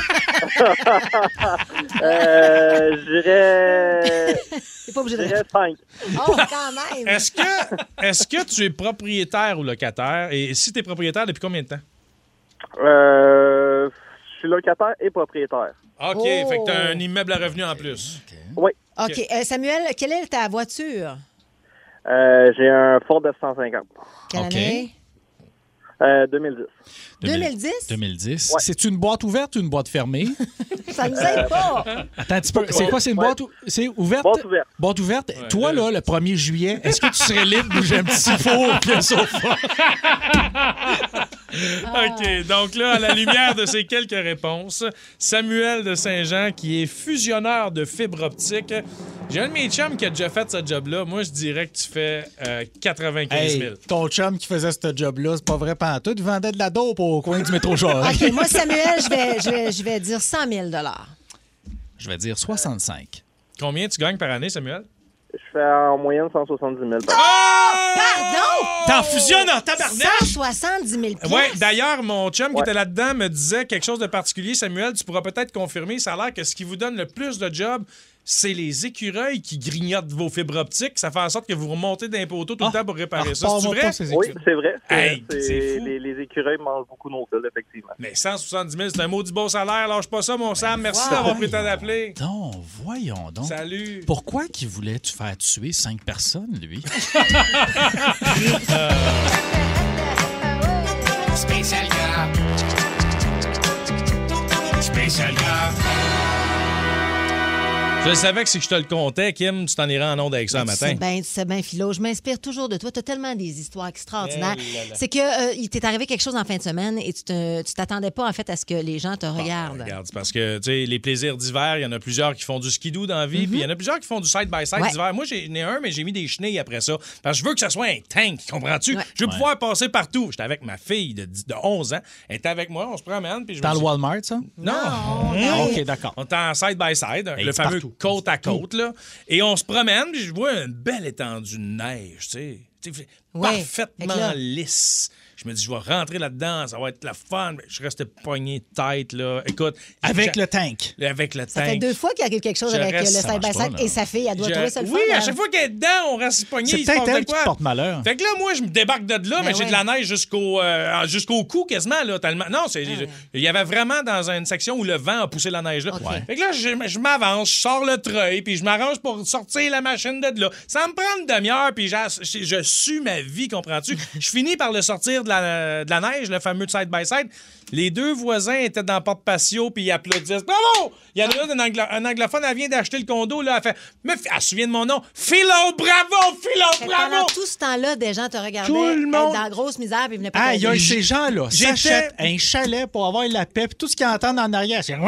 Speaker 14: Euh, je dirais,
Speaker 9: C'est pas obligé
Speaker 14: je
Speaker 9: de
Speaker 14: dirais cinq.
Speaker 9: Oh, quand même!
Speaker 3: Est-ce que, est-ce que tu es propriétaire ou locataire? Et si tu es propriétaire, depuis combien de temps?
Speaker 14: Euh, je suis locataire et propriétaire.
Speaker 3: OK,
Speaker 9: Oh.
Speaker 3: fait que tu as un immeuble à revenu en plus.
Speaker 14: Oui.
Speaker 9: OK. Euh, Samuel, quelle est ta voiture?
Speaker 14: Euh, j'ai un Ford F cent cinquante.
Speaker 9: Quelle
Speaker 4: OK.
Speaker 9: année?
Speaker 14: Euh, deux mille dix.
Speaker 9: deux mille dix?
Speaker 4: deux mille dix.
Speaker 14: Ouais.
Speaker 4: C'est une boîte ouverte ou une boîte fermée?
Speaker 9: Ça nous aide pas!
Speaker 4: Attends un petit peu. C'est quoi? C'est une
Speaker 14: Ouais.
Speaker 4: boîte, ou- c'est ouverte?
Speaker 14: Boîte ouverte.
Speaker 4: Boîte ouverte.
Speaker 3: Ouais,
Speaker 4: Toi,
Speaker 3: là-
Speaker 4: là, le premier juillet, est-ce que tu serais libre de bouger un petit four puis un sofa?
Speaker 3: OK, donc là, à la lumière de ces quelques réponses, Samuel de Saint-Jean, qui est fusionneur de fibre optique. J'ai un de mes chums qui a déjà fait ce job-là. Moi, je dirais que tu fais euh, quatre-vingt-quinze mille.
Speaker 4: Hey, ton chum qui faisait ce job-là, c'est pas vrai pantoute. Il vendait de la dope au coin du métro Charest.
Speaker 9: OK, moi, Samuel, je vais, je vais, je vais dire cent mille dollars.
Speaker 4: Je vais dire soixante-cinq.
Speaker 3: Combien tu gagnes par année, Samuel?
Speaker 14: Je fais en moyenne cent soixante-dix mille par an.
Speaker 9: Pardon?
Speaker 3: T'en fusionnes en tabarnak!
Speaker 9: cent soixante-dix mille
Speaker 3: Oui, d'ailleurs, mon chum qui était là-dedans me disait quelque chose de particulier. Samuel, tu pourras peut-être confirmer. Ça a l'air que ce qui vous donne le plus de job, c'est les écureuils qui grignotent vos fibres optiques. Ça fait en sorte que vous remontez d'un poteau tout le
Speaker 4: Ah,
Speaker 3: temps pour réparer
Speaker 4: ah,
Speaker 3: ça.
Speaker 4: repars-moi
Speaker 3: C'est
Speaker 4: pas
Speaker 3: vrai?
Speaker 4: ces
Speaker 14: Oui,
Speaker 4: écureuils.
Speaker 14: c'est vrai. C'est,
Speaker 3: Hey,
Speaker 14: c'est-
Speaker 3: c'est fou.
Speaker 14: Les, les écureuils mangent beaucoup nos fils, effectivement.
Speaker 3: Mais cent soixante-dix mille, c'est un maudit bon salaire. Lâche pas ça, mon Sam. Merci d'avoir pris le temps d'appeler.
Speaker 4: Non, voyons donc.
Speaker 3: Salut.
Speaker 4: Pourquoi qu'il voulait te faire tuer cinq personnes, lui?
Speaker 10: Spécial gars. Spécial gars.
Speaker 3: Je savais que si je te le comptais, Kim, tu t'en irais en onde avec ça un matin.
Speaker 9: C'est bien, c'est bien, Philo. Je m'inspire toujours de toi. Tu as tellement des histoires extraordinaires.
Speaker 3: Eh là là.
Speaker 9: C'est que euh, il t'est arrivé quelque chose en fin de semaine et tu te- tu t'attendais pas, en fait, à ce que les gens te regardent.
Speaker 3: Regarde, c'est parce que, tu sais, les plaisirs d'hiver, il y en a plusieurs qui font du skidoo dans la vie, puis il y en a plusieurs qui font du side-by-side
Speaker 9: Ouais.
Speaker 3: d'hiver. Moi, j'en ai un, mais j'ai mis des chenilles après ça. Parce que je veux que ça soit un tank, comprends-tu?
Speaker 9: Ouais.
Speaker 3: Je veux pouvoir passer partout. J'étais avec ma fille de, dix- de onze ans. Elle était avec moi, on se promène, puis je
Speaker 4: Dans
Speaker 3: me
Speaker 4: le
Speaker 3: suis-
Speaker 4: Walmart, ça?
Speaker 3: Non!
Speaker 4: Ah, OK, d'accord.
Speaker 3: On est en side-by-side,
Speaker 4: Hey,
Speaker 3: le
Speaker 4: c'est
Speaker 3: fameux
Speaker 4: partout.
Speaker 3: côte à côte, là. Et on se promène, puis je vois une belle étendue de neige, tu sais. Tu sais,
Speaker 9: Ouais.
Speaker 3: parfaitement
Speaker 9: Fait que là-
Speaker 3: lisse. Je me dis, je vais rentrer là-dedans, ça va être la fun. Mais je restais pogné de tête, là. Écoute.
Speaker 4: Avec
Speaker 3: j'ai-
Speaker 4: le tank.
Speaker 3: Avec le
Speaker 9: Ça
Speaker 3: tank.
Speaker 9: fait deux fois qu'il arrive quelque chose
Speaker 3: Je
Speaker 9: avec euh,
Speaker 3: reste-
Speaker 9: le
Speaker 3: ça marche
Speaker 9: side-by-side
Speaker 4: pas, là.
Speaker 9: et sa fille. Elle doit
Speaker 3: Je-
Speaker 9: trouver ça le
Speaker 3: oui,
Speaker 9: fun.
Speaker 3: à
Speaker 9: hein?
Speaker 3: chaque fois qu'elle est dedans, on reste pogné.
Speaker 4: C'est
Speaker 3: il se
Speaker 4: peut-être
Speaker 3: passe de
Speaker 4: elle qui
Speaker 3: quoi.
Speaker 4: porte malheur.
Speaker 3: Fait que là, moi, je me débarque de là, mais,
Speaker 9: Ben
Speaker 3: j'ai
Speaker 9: ouais.
Speaker 3: de la neige jusqu'au euh, jusqu'au cou quasiment. Là, tellement... Non, c'est... il y avait vraiment dans une section où le vent a poussé la neige. Là.
Speaker 9: Ok.
Speaker 3: Fait que là, je, je m'avance, je sors le treuil, puis je m'arrange pour sortir la machine de là. Ça me prend une demi-heure, puis je, je, je sue ma vie, comprends-tu? Je finis par le sortir de la, de la neige, le fameux side-by-side. Les deux voisins étaient dans le porte-patio, puis ils applaudissent. Bravo! Il y en a une, un, anglo- un anglophone, elle vient d'acheter le condo, là, elle fait... Mais elle se souvient de mon nom. Philo, bravo! Philo,
Speaker 9: Fait que
Speaker 3: bravo!
Speaker 9: pendant tout ce temps-là, des gens te regardaient
Speaker 3: Tout le monde-
Speaker 9: être dans la grosse misère puis ils venaient pas
Speaker 4: Ah,
Speaker 9: t'aider.
Speaker 4: il y a ces gens-là
Speaker 3: J'étais-
Speaker 4: s'achètent un chalet pour avoir la paix, puis tout ce qu'ils entendent en arrière, c'est...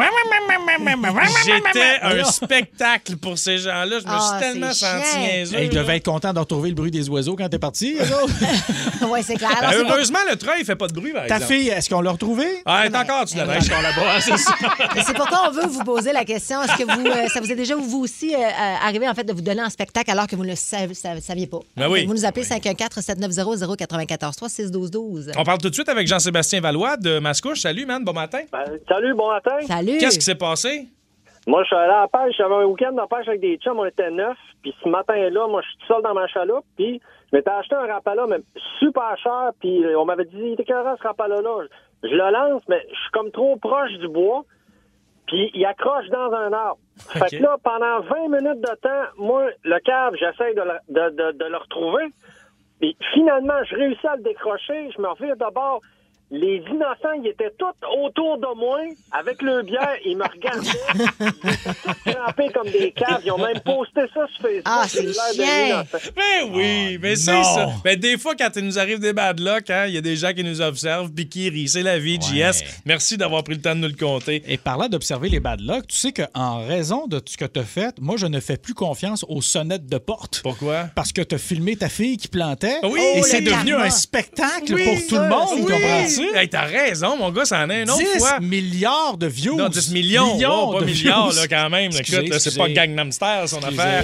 Speaker 3: J'étais un
Speaker 4: Voyons.
Speaker 3: spectacle pour ces gens-là. Je me
Speaker 9: Ah,
Speaker 3: suis tellement
Speaker 9: c'est
Speaker 3: senti
Speaker 9: chiant.
Speaker 3: niaiseux.
Speaker 4: Hey, ils
Speaker 3: là.
Speaker 4: devaient être contents de retrouver le bruit des oiseaux quand t'es parti. eux autres.
Speaker 9: Oui, c'est clair.
Speaker 3: Ben,
Speaker 9: Alors, c'est pas-
Speaker 3: heureusement, le train, il fait pas de bruit, par
Speaker 4: Ta
Speaker 3: exemple.
Speaker 4: fille, est-ce qu'on l'a retrouvée?
Speaker 3: Ah, elle est encore du la
Speaker 4: Encore là-bas, c'est ça.
Speaker 9: Mais c'est pourquoi on veut vous poser la question. Est-ce que vous, euh, ça vous est déjà, vous aussi, euh, euh, arrivé en fait de vous donner en spectacle alors que vous ne le sav- sav- saviez pas?
Speaker 3: Ben oui.
Speaker 9: Vous nous appelez cinq un quatre, sept neuf zéro, zéro neuf quatre trois, six un deux un deux.
Speaker 3: On parle tout de suite avec Jean-Sébastien Valois de Mascouche. Salut, man. Bon matin.
Speaker 14: Ben, salut, bon matin.
Speaker 9: Salut.
Speaker 3: Qu'est-ce qui s'est passé?
Speaker 15: Moi, je suis allé à la pêche. J'avais un week-end de pêche avec des chums. On était neuf. Puis ce matin-là, moi, je suis tout seul dans ma chaloupe. Puis je m'étais acheté un Rapala, mais super cher. Puis on m'avait dit, il était écœurant, ce Rapala-là. Je le lance, mais je suis comme trop proche du bois. Puis il accroche dans un arbre. Okay. Fait que là, pendant vingt minutes de temps, moi, le câble, j'essaie de le, de, de, de le retrouver. Puis finalement, je réussis à le décrocher. Je me revire de bord. Les innocents, ils étaient tous autour de moi, avec leur bière, ils me regardaient. Ils étaient tous crampés comme des caves. Ils ont même posté ça sur Facebook.
Speaker 9: Ah, c'est chien!
Speaker 3: Ben oui, oh, mais c'est non. ça. Ben des fois, quand il nous arrive des bad luck, hein, il y a des gens qui nous observent puis qui rient. C'est la vie, ouais. J S. Merci d'avoir pris le temps de nous le compter.
Speaker 4: Et parlant d'observer les bad luck, tu sais qu'en raison de ce que tu as fait, moi, je ne fais plus confiance aux sonnettes de porte.
Speaker 3: Pourquoi?
Speaker 4: Parce que tu as filmé ta fille qui plantait.
Speaker 3: Oui.
Speaker 4: Et
Speaker 3: oh,
Speaker 4: c'est devenu karma. un spectacle oui, pour tout ça, le monde, oui. comprends-tu?
Speaker 3: Hey, t'as raison, mon gars, ça en est une autre
Speaker 4: dix
Speaker 3: fois.
Speaker 4: dix milliards de views.
Speaker 3: Non, dix millions. millions oh, pas milliards, là, quand même.
Speaker 4: Excusez,
Speaker 3: Écoute, là, c'est pas Gangnam Style, son
Speaker 4: excusez.
Speaker 3: affaire.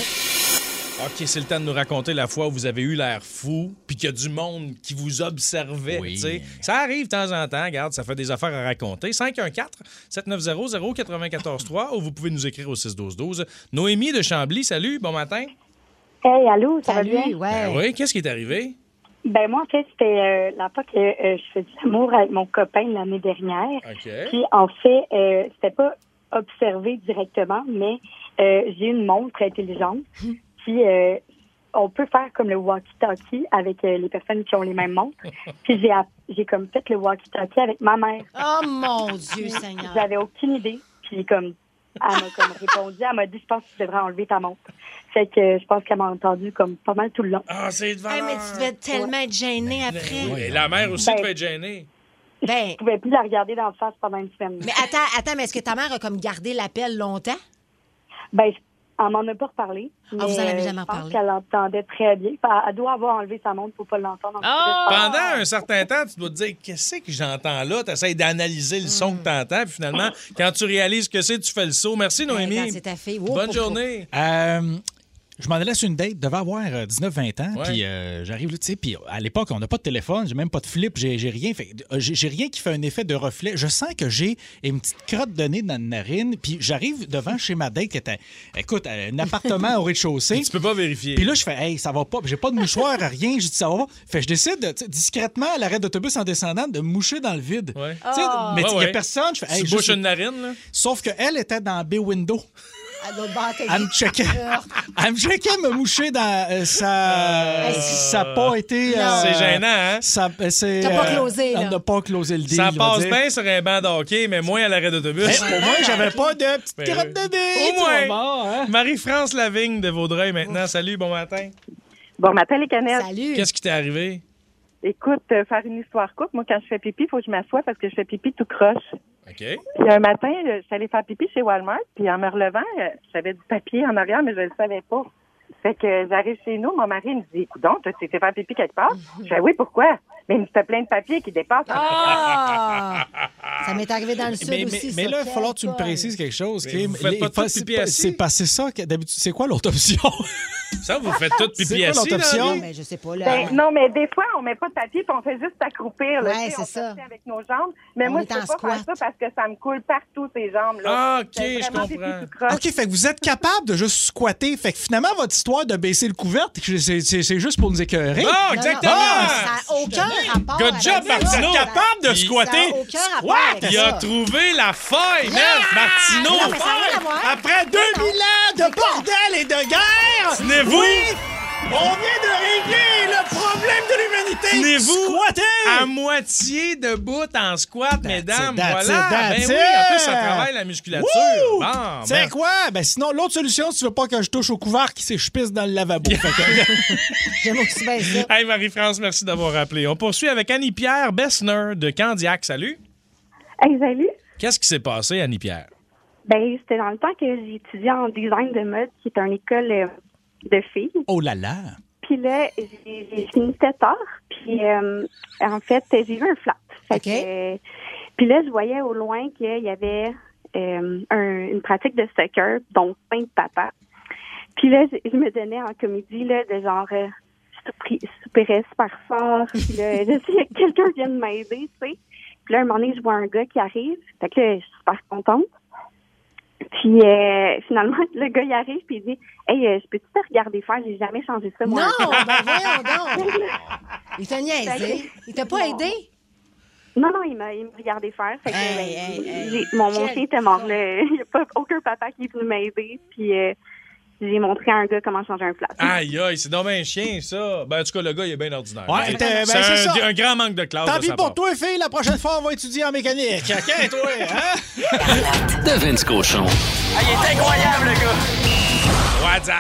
Speaker 3: OK, c'est le temps de nous raconter la fois où vous avez eu l'air fou puis qu'il y a du monde qui vous observait. Oui. T'sais. Ça arrive de temps en temps. Regarde, ça fait des affaires à raconter. cinq un quatre, sept neuf zéro, zéro neuf quatre trois ou vous pouvez nous écrire au six douze douze. Noémie de Chambly, salut, bon matin.
Speaker 16: Hey, allô, ça
Speaker 9: salut,
Speaker 16: va bien?
Speaker 9: Ouais.
Speaker 3: Ben oui, qu'est-ce qui est arrivé?
Speaker 16: Ben moi, en fait, c'était euh, la fois que euh, je faisais l'amour avec mon copain l'année dernière.
Speaker 3: Okay.
Speaker 16: Puis, en fait, euh, c'était pas observé directement, mais euh, j'ai une montre intelligente. Puis, euh, on peut faire comme le walkie-talkie avec euh, les personnes qui ont les mêmes montres. Puis, j'ai, j'ai comme fait le walkie-talkie avec ma mère.
Speaker 9: Oh mon Dieu Seigneur!
Speaker 16: J'avais aucune idée. Puis, comme, elle m'a comme répondu, elle m'a dit, je pense que tu devrais enlever ta montre. Fait que je pense qu'elle m'a entendu comme pas mal tout le long.
Speaker 3: Ah, c'est de valeur.
Speaker 9: Hey, mais tu devais tellement être gênée après.
Speaker 3: Oui, et la mère aussi
Speaker 16: ben,
Speaker 3: devait être gênée.
Speaker 16: Ben, je pouvais plus la regarder dans le face pendant une semaine.
Speaker 9: Mais attends, attends, mais est-ce que ta mère a comme gardé l'appel longtemps?
Speaker 16: Ben, elle m'en a pas reparlé.
Speaker 9: Ah, vous en avez jamais
Speaker 16: je
Speaker 9: parlé?
Speaker 16: pense qu'elle entendait très bien. Elle doit avoir enlevé sa montre pour pas l'entendre.
Speaker 3: Oh! Pendant un certain temps, tu dois te dire, qu'est-ce que j'entends là? Tu essaies d'analyser le son mm. que tu entends. Puis finalement, quand tu réalises que c'est, tu fais le saut. Merci, Noémie.
Speaker 9: Ben, c'est ta fille. Oh,
Speaker 3: bonne
Speaker 9: pour,
Speaker 3: journée.
Speaker 4: Euh... Je m'en allais sur une date, devais avoir dix-neuf vingt ans,
Speaker 3: ouais.
Speaker 4: puis euh, j'arrive là, tu sais, puis à l'époque, on n'a pas de téléphone, j'ai même pas de flip, j'ai, j'ai rien fait, j'ai, j'ai rien qui fait un effet de reflet. Je sens que j'ai une petite crotte de nez dans la narine, puis j'arrive devant chez ma date qui était, écoute, un appartement au rez-de-chaussée.
Speaker 3: Tu peux pas vérifier.
Speaker 4: Puis là, je fais, hey, ça va pas, j'ai pas de mouchoir, rien, je dis, ça va pas. Fait que je décide, de, discrètement, à l'arrêt d'autobus en descendant, de me moucher dans le vide.
Speaker 3: Ouais.
Speaker 4: Oh. Mais il
Speaker 3: ouais,
Speaker 4: y a
Speaker 3: ouais.
Speaker 4: personne, je fais, hey,
Speaker 3: tu bouches une narine, là.
Speaker 4: Sauf qu'elle était dans B window.
Speaker 9: Elle
Speaker 4: me checkait. Elle me checkait me moucher dans euh, ça. Euh, ça n'a pas été. Euh,
Speaker 3: c'est gênant, hein?
Speaker 4: Ça, c'est,
Speaker 9: T'as pas closé, là.
Speaker 4: On n'a pas closé le deal.
Speaker 3: Ça passe bien sur un banc d'hockey, mais moins à l'arrêt d'autobus.
Speaker 4: Hey, au moins, j'avais pas de petite ben, crotte de nez.
Speaker 3: Au moins. Bon, hein? Marie-France Lavigne de Vaudreuil maintenant. Salut, bon matin.
Speaker 17: Bon matin, les canettes.
Speaker 9: Salut.
Speaker 3: Qu'est-ce qui t'est arrivé?
Speaker 17: Écoute, euh, faire une histoire courte, moi, quand je fais pipi, il faut que je m'assoie parce que je fais pipi tout croche.
Speaker 3: OK.
Speaker 17: Puis un matin, je suis allée faire pipi chez Walmart, puis en me relevant, j'avais du papier en arrière, mais je le savais pas. Fait que j'arrive chez nous, mon mari me dit, écoute donc, tu t'es fait faire pipi quelque part? Je fais, oui, pourquoi? Mais il me fait plein de papier qui dépasse.
Speaker 9: Ah! Ça m'est arrivé dans le sud
Speaker 4: mais,
Speaker 9: aussi.
Speaker 4: Mais, mais là, il va falloir que tu me précises quelque chose. Mais vous faites pas tout pipi assis? C'est passé ça. Que, d'habitude, c'est quoi l'autre option?
Speaker 3: Ça, vous faites tout pipi
Speaker 4: c'est
Speaker 3: assis,
Speaker 4: quoi l'autre option?
Speaker 9: Non, mais je sais pas, là.
Speaker 17: Ben, non, mais des fois, on met pas de papier puis on fait juste s'accroupir. Là,
Speaker 9: ouais, c'est
Speaker 17: on
Speaker 9: ça.
Speaker 17: avec nos jambes. Mais
Speaker 9: on
Speaker 17: moi, je peux pas
Speaker 9: squat.
Speaker 17: faire ça parce que ça me coule partout, ces jambes-là.
Speaker 3: Ah, OK, je comprends.
Speaker 4: OK, fait que vous êtes capable de juste squatter. Fait que finalement, votre histoire de baisser le couvercle, c'est, c'est, c'est juste pour nous écécœurer.
Speaker 3: Ah, exactement!
Speaker 9: Non, ça n'a aucun rapport.
Speaker 3: Good job, Martino!
Speaker 4: Vous êtes capable de squatter.
Speaker 9: Ça n'a aucun rapport avec
Speaker 3: Il
Speaker 9: ça.
Speaker 3: a trouvé la faille, yeah! man, Martino!
Speaker 9: Non, mais ça n'a rien à voir.
Speaker 4: Après deux mille ans de bordel et de guerre!
Speaker 3: Tenez-vous!
Speaker 4: Oui, on vient de régler le problème de l'humanité!
Speaker 3: Tenez-vous
Speaker 4: Squatter!
Speaker 3: à moitié debout en squat, mesdames.
Speaker 4: That's
Speaker 3: Voilà.
Speaker 4: it, that's
Speaker 3: ben
Speaker 4: it.
Speaker 3: oui, en plus, ça travaille la musculature.
Speaker 4: Woo!
Speaker 3: Bon,
Speaker 4: c'est
Speaker 3: ben.
Speaker 4: quoi? Ben sinon, l'autre solution, si tu veux pas que je touche au couvercle, c'est que je pisse dans le lavabo. Fait que...
Speaker 9: J'aime aussi bien ça.
Speaker 3: Hey, Marie-France, merci d'avoir appelé. On poursuit avec Annie-Pierre Bessner de Candiac. Salut.
Speaker 16: Hey, salut.
Speaker 3: Qu'est-ce qui s'est passé, Annie-Pierre?
Speaker 16: Ben, c'était dans le temps que j'étudiais en design de mode, qui est une école euh, de filles.
Speaker 4: Oh là là!
Speaker 16: Puis là, j'ai, j'ai fini tard, puis euh, en fait, j'ai vu un flat. Fait
Speaker 9: OK.
Speaker 16: que, euh, puis là, je voyais au loin qu'il y avait euh, un, une pratique de soccer, donc plein de papas. Puis là, je, je me donnais en comédie, là, de genre, euh, je soupirais super fort, puis là, j'essayais que quelqu'un vienne m'aider, tu sais. Puis là, un moment donné, je vois un gars qui arrive, fait que là, je suis super contente. Puis euh, finalement, le gars il arrive puis il dit « Hey, euh, je peux-tu te regarder faire? J'ai jamais changé ça, moi. »
Speaker 9: Non, ben voyons donc! Il t'a niaisé. Il t'a pas aidé?
Speaker 16: Non, non, il m'a, il m'a regardé faire. Fait que,
Speaker 9: hey,
Speaker 16: ben,
Speaker 9: hey, hey.
Speaker 16: J'ai, mon, mon chien était mort. Là. Il n'y a pas aucun papa qui est venu m'aider. Puis euh, j'ai montré à un gars comment changer un flash.
Speaker 3: Aïe, aïe, c'est donc bien chien, ça. Ben, en tout cas, le gars, il est bien ordinaire.
Speaker 4: Ouais,
Speaker 3: c'est
Speaker 4: ben,
Speaker 3: c'est,
Speaker 4: c'est
Speaker 3: un,
Speaker 4: ça.
Speaker 3: un grand manque de classe.
Speaker 4: Tant
Speaker 3: de
Speaker 4: pis
Speaker 3: sa
Speaker 4: pour
Speaker 3: part.
Speaker 4: toi, fille. La prochaine fois, on va étudier en mécanique. OK, toi, hein?
Speaker 2: De Vince Cochon.
Speaker 6: Ah, il est incroyable, le gars!
Speaker 3: What's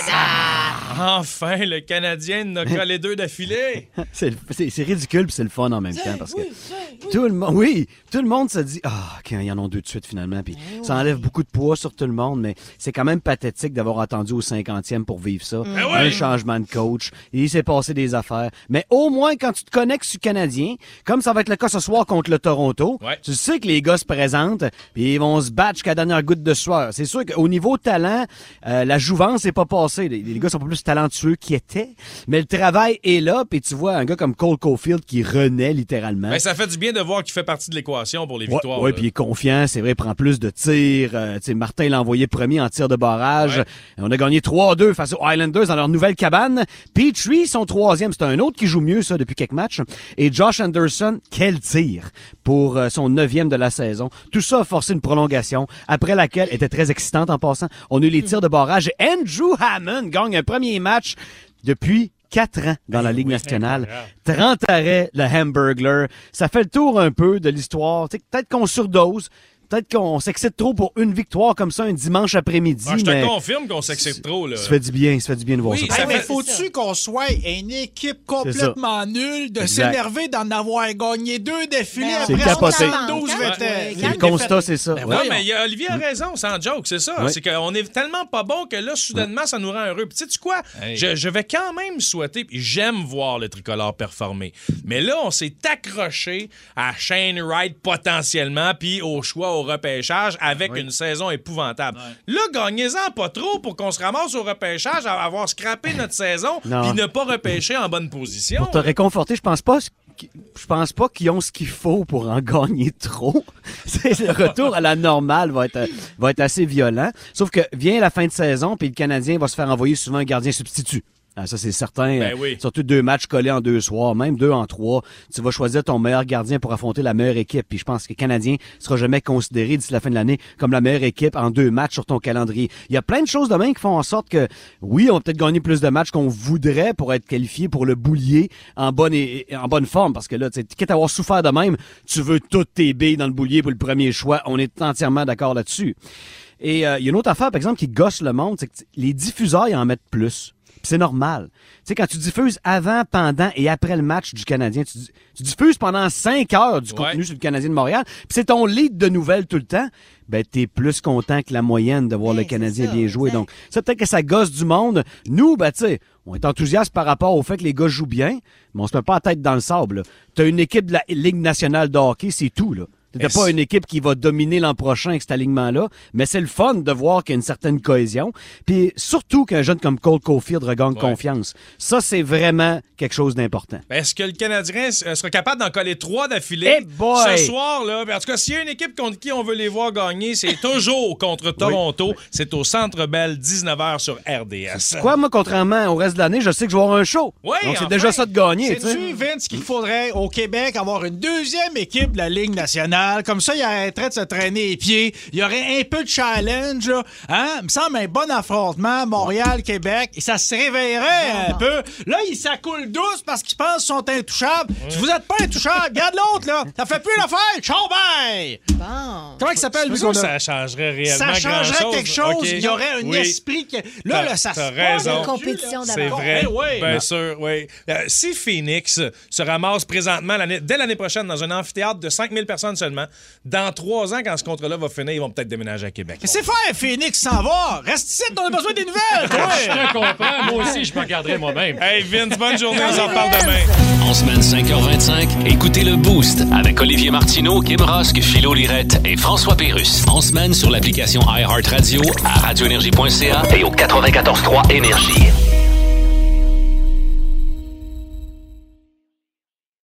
Speaker 3: Enfin, le Canadien nous a collé deux d'affilée.
Speaker 18: c'est, c'est, c'est ridicule puis c'est le fun en même temps parce que tout le monde, oui, tout le monde se dit ah, oh, okay, y en ont deux de suite finalement puis
Speaker 9: ben
Speaker 18: ça enlève beaucoup de poids sur tout le monde, mais c'est quand même pathétique d'avoir attendu au cinquantième pour vivre ça.
Speaker 3: Ben
Speaker 18: Un
Speaker 3: oui.
Speaker 18: changement de coach, il s'est passé des affaires, mais au moins quand tu te connectes sur le Canadien, comme ça va être le cas ce soir contre le Toronto,
Speaker 3: ouais.
Speaker 18: tu sais que les gars se présentent puis ils vont se battre jusqu'à la dernière goutte de sueur. C'est sûr qu'au niveau talent, euh, la jouvence n'est pas passée. Les, les gars sont pas plus talentueux qu'ils étaient, mais le travail est là, puis tu vois un gars comme Cole Caulfield qui renaît littéralement.
Speaker 3: Ben, ça fait du bien de voir qu'il fait partie de l'équation pour les
Speaker 18: Ouais,
Speaker 3: victoires.
Speaker 18: ouais, puis il est confiant, c'est vrai, il prend plus de tirs. Euh, tu sais, Martin l'a envoyé premier en tir de barrage.
Speaker 3: Ouais.
Speaker 18: On a gagné trois deux face aux Islanders dans leur nouvelle cabane. Petrie, son troisième, c'est un autre qui joue mieux ça depuis quelques matchs. Et Josh Anderson, quel tir pour euh, son neuvième de la saison. Tout ça a forcé une prolongation, après laquelle était très excitante en passant. On a eu les tirs de barrage et Andrew Hammond gagne un premier match depuis quatre ans dans la Ligue
Speaker 3: oui,
Speaker 18: nationale. trente arrêts, le Hamburglar. Ça fait le tour un peu de l'histoire. T'sais, peut-être qu'on surdose. Peut-être qu'on s'excite trop pour une victoire comme ça un dimanche après-midi.
Speaker 3: Ah, je te
Speaker 18: mais
Speaker 3: confirme qu'on s'excite trop. Là.
Speaker 18: Ça fait du bien, ça fait du bien de voir
Speaker 3: Oui,
Speaker 18: ça.
Speaker 3: ça
Speaker 4: Hey, mais
Speaker 3: fait-
Speaker 4: faut-tu qu'on soit une équipe complètement nulle de
Speaker 18: Exact.
Speaker 4: s'énerver d'en avoir gagné deux défilés
Speaker 9: Ben,
Speaker 18: C'est
Speaker 4: après
Speaker 18: capoté.
Speaker 4: soixante-douze
Speaker 9: Ouais.
Speaker 4: vétérans?
Speaker 9: Ouais.
Speaker 18: C'est le constat, c'est ça.
Speaker 4: Ben
Speaker 18: Ouais.
Speaker 3: Non, mais il y a- Olivier a raison, sans joke, c'est ça.
Speaker 18: Ouais.
Speaker 3: C'est qu'on est tellement pas bon que là, soudainement, ça nous rend heureux. Puis, sais-tu quoi?
Speaker 4: Hey.
Speaker 3: Je, je vais quand même souhaiter, puis j'aime voir le tricolore performer. Mais là, on s'est accroché à Shane Wright potentiellement, puis au choix au repêchage avec
Speaker 18: Oui.
Speaker 3: une saison épouvantable. Là, gagnez-en pas trop pour qu'on se ramasse au repêchage à avoir scrappé notre saison,
Speaker 18: Non.
Speaker 3: puis ne pas repêcher en bonne position.
Speaker 18: Pour te réconforter, je pense pas je pense pas qu'ils ont ce qu'il faut pour en gagner trop. C'est le retour à la normale va être va être assez violent. Sauf que vient la fin de saison puis le Canadien va se faire envoyer souvent un gardien substitut. Ah, ça, c'est certain.
Speaker 3: Ben
Speaker 18: Euh,
Speaker 3: oui.
Speaker 18: Surtout deux matchs collés en deux soirs, même deux en trois. Tu vas choisir ton meilleur gardien pour affronter la meilleure équipe. Puis je pense que le Canadien sera jamais considéré d'ici la fin de l'année comme la meilleure équipe en deux matchs sur ton calendrier. Il y a plein de choses de même qui font en sorte que, oui, on va peut-être gagner plus de matchs qu'on voudrait pour être qualifié pour le boulier en bonne et, et en bonne forme. Parce que là, tu sais, quitte à avoir souffert de même, tu veux toutes tes billes dans le boulier pour le premier choix. On est entièrement d'accord là-dessus. Et euh, il y a une autre affaire, par exemple, qui gosse le monde, c'est que les diffuseurs, ils en mettent plus. Puis c'est normal. Tu sais, quand tu diffuses avant, pendant et après le match du Canadien, tu, tu diffuses pendant cinq heures du
Speaker 3: Ouais.
Speaker 18: contenu sur le Canadien de Montréal, puis c'est ton lead de nouvelles tout le temps, ben t'es plus content que la moyenne de voir
Speaker 9: Ouais,
Speaker 18: le Canadien
Speaker 9: c'est ça,
Speaker 18: bien jouer.
Speaker 9: exact.
Speaker 18: Donc, ça peut-être que ça gosse du monde. Nous, ben tu sais, on est enthousiaste par rapport au fait que les gars jouent bien, mais on se met pas la tête dans le sable. là. T'as une équipe de la Ligue nationale de hockey, c'est tout, là. T'as
Speaker 3: Est-ce-
Speaker 18: pas une équipe qui va dominer l'an prochain avec cet alignement-là, mais c'est le fun de voir qu'il y a une certaine cohésion. Puis surtout qu'un jeune comme Cole Caulfield regagne
Speaker 3: Ouais.
Speaker 18: confiance. Ça, c'est vraiment quelque chose d'important.
Speaker 3: Ben, est-ce que le Canadien euh, sera capable d'en coller trois d'affilée
Speaker 18: Eh boy!
Speaker 3: ce soir? Là? Ben, en tout cas, s'il y a une équipe contre qui on veut les voir gagner, c'est toujours contre Toronto. C'est au Centre Bell, dix-neuf heures sur R D S.
Speaker 18: Quoi, moi, contrairement au reste de l'année, je sais que je vais avoir un show.
Speaker 3: Oui,
Speaker 18: Donc, c'est
Speaker 3: enfin.
Speaker 18: déjà ça de gagner. tu sais.
Speaker 4: Sais-tu, Vince, qu'il faudrait au Québec avoir une deuxième équipe de la Ligue nationale? Comme ça, il arrêterait de se traîner les pieds. Il y aurait un peu de challenge. Là. Hein? Il me semble un bon affrontement, Montréal-Québec. Et ça se réveillerait un peu. Là, ils s'accoulent douce parce qu'ils pensent qu'ils sont intouchables. Si vous êtes pas intouchables, regarde l'autre, là. Ça fait plus l'affaire. Ciao, bye!
Speaker 9: Bon.
Speaker 4: Comment il s'appelle,
Speaker 3: Je
Speaker 4: lui,
Speaker 3: suis sûr
Speaker 4: qu'on
Speaker 3: que
Speaker 4: a...
Speaker 3: ça changerait réellement
Speaker 4: Ça changerait
Speaker 3: grand-chose.
Speaker 4: quelque chose.
Speaker 3: OK.
Speaker 4: Il y aurait un
Speaker 3: Oui.
Speaker 4: esprit que... Là,
Speaker 3: T'as-
Speaker 4: là, ça
Speaker 3: t'as
Speaker 4: se
Speaker 3: raison.
Speaker 4: passe,
Speaker 9: Une compétition
Speaker 3: C'est
Speaker 9: d'abord.
Speaker 3: vrai,
Speaker 4: Eh oui.
Speaker 3: bien sûr, oui. Euh, si Phoenix se ramasse présentement, l'année- dès l'année prochaine, dans un amphithéâtre de cinq mille personnes seulement, dans trois ans, quand ce contrat-là va finir, ils vont peut-être déménager à Québec.
Speaker 4: Qu'est-ce que c'est faire, Phoenix, s'en va? Reste ici, on a besoin des nouvelles, toi!
Speaker 19: Je te comprends. Moi aussi, je me regarderai moi-même.
Speaker 3: Hey Vince, bonne journée, on s'en reparle demain.
Speaker 2: En semaine cinq heures vingt-cinq, écoutez le Boost avec Olivier Martineau, Kim Rosk, Philo Lirette et François Pérusse. En semaine sur l'application iHeartRadio, à radioénergie point c a et au quatre-vingt-quatorze trois Énergie.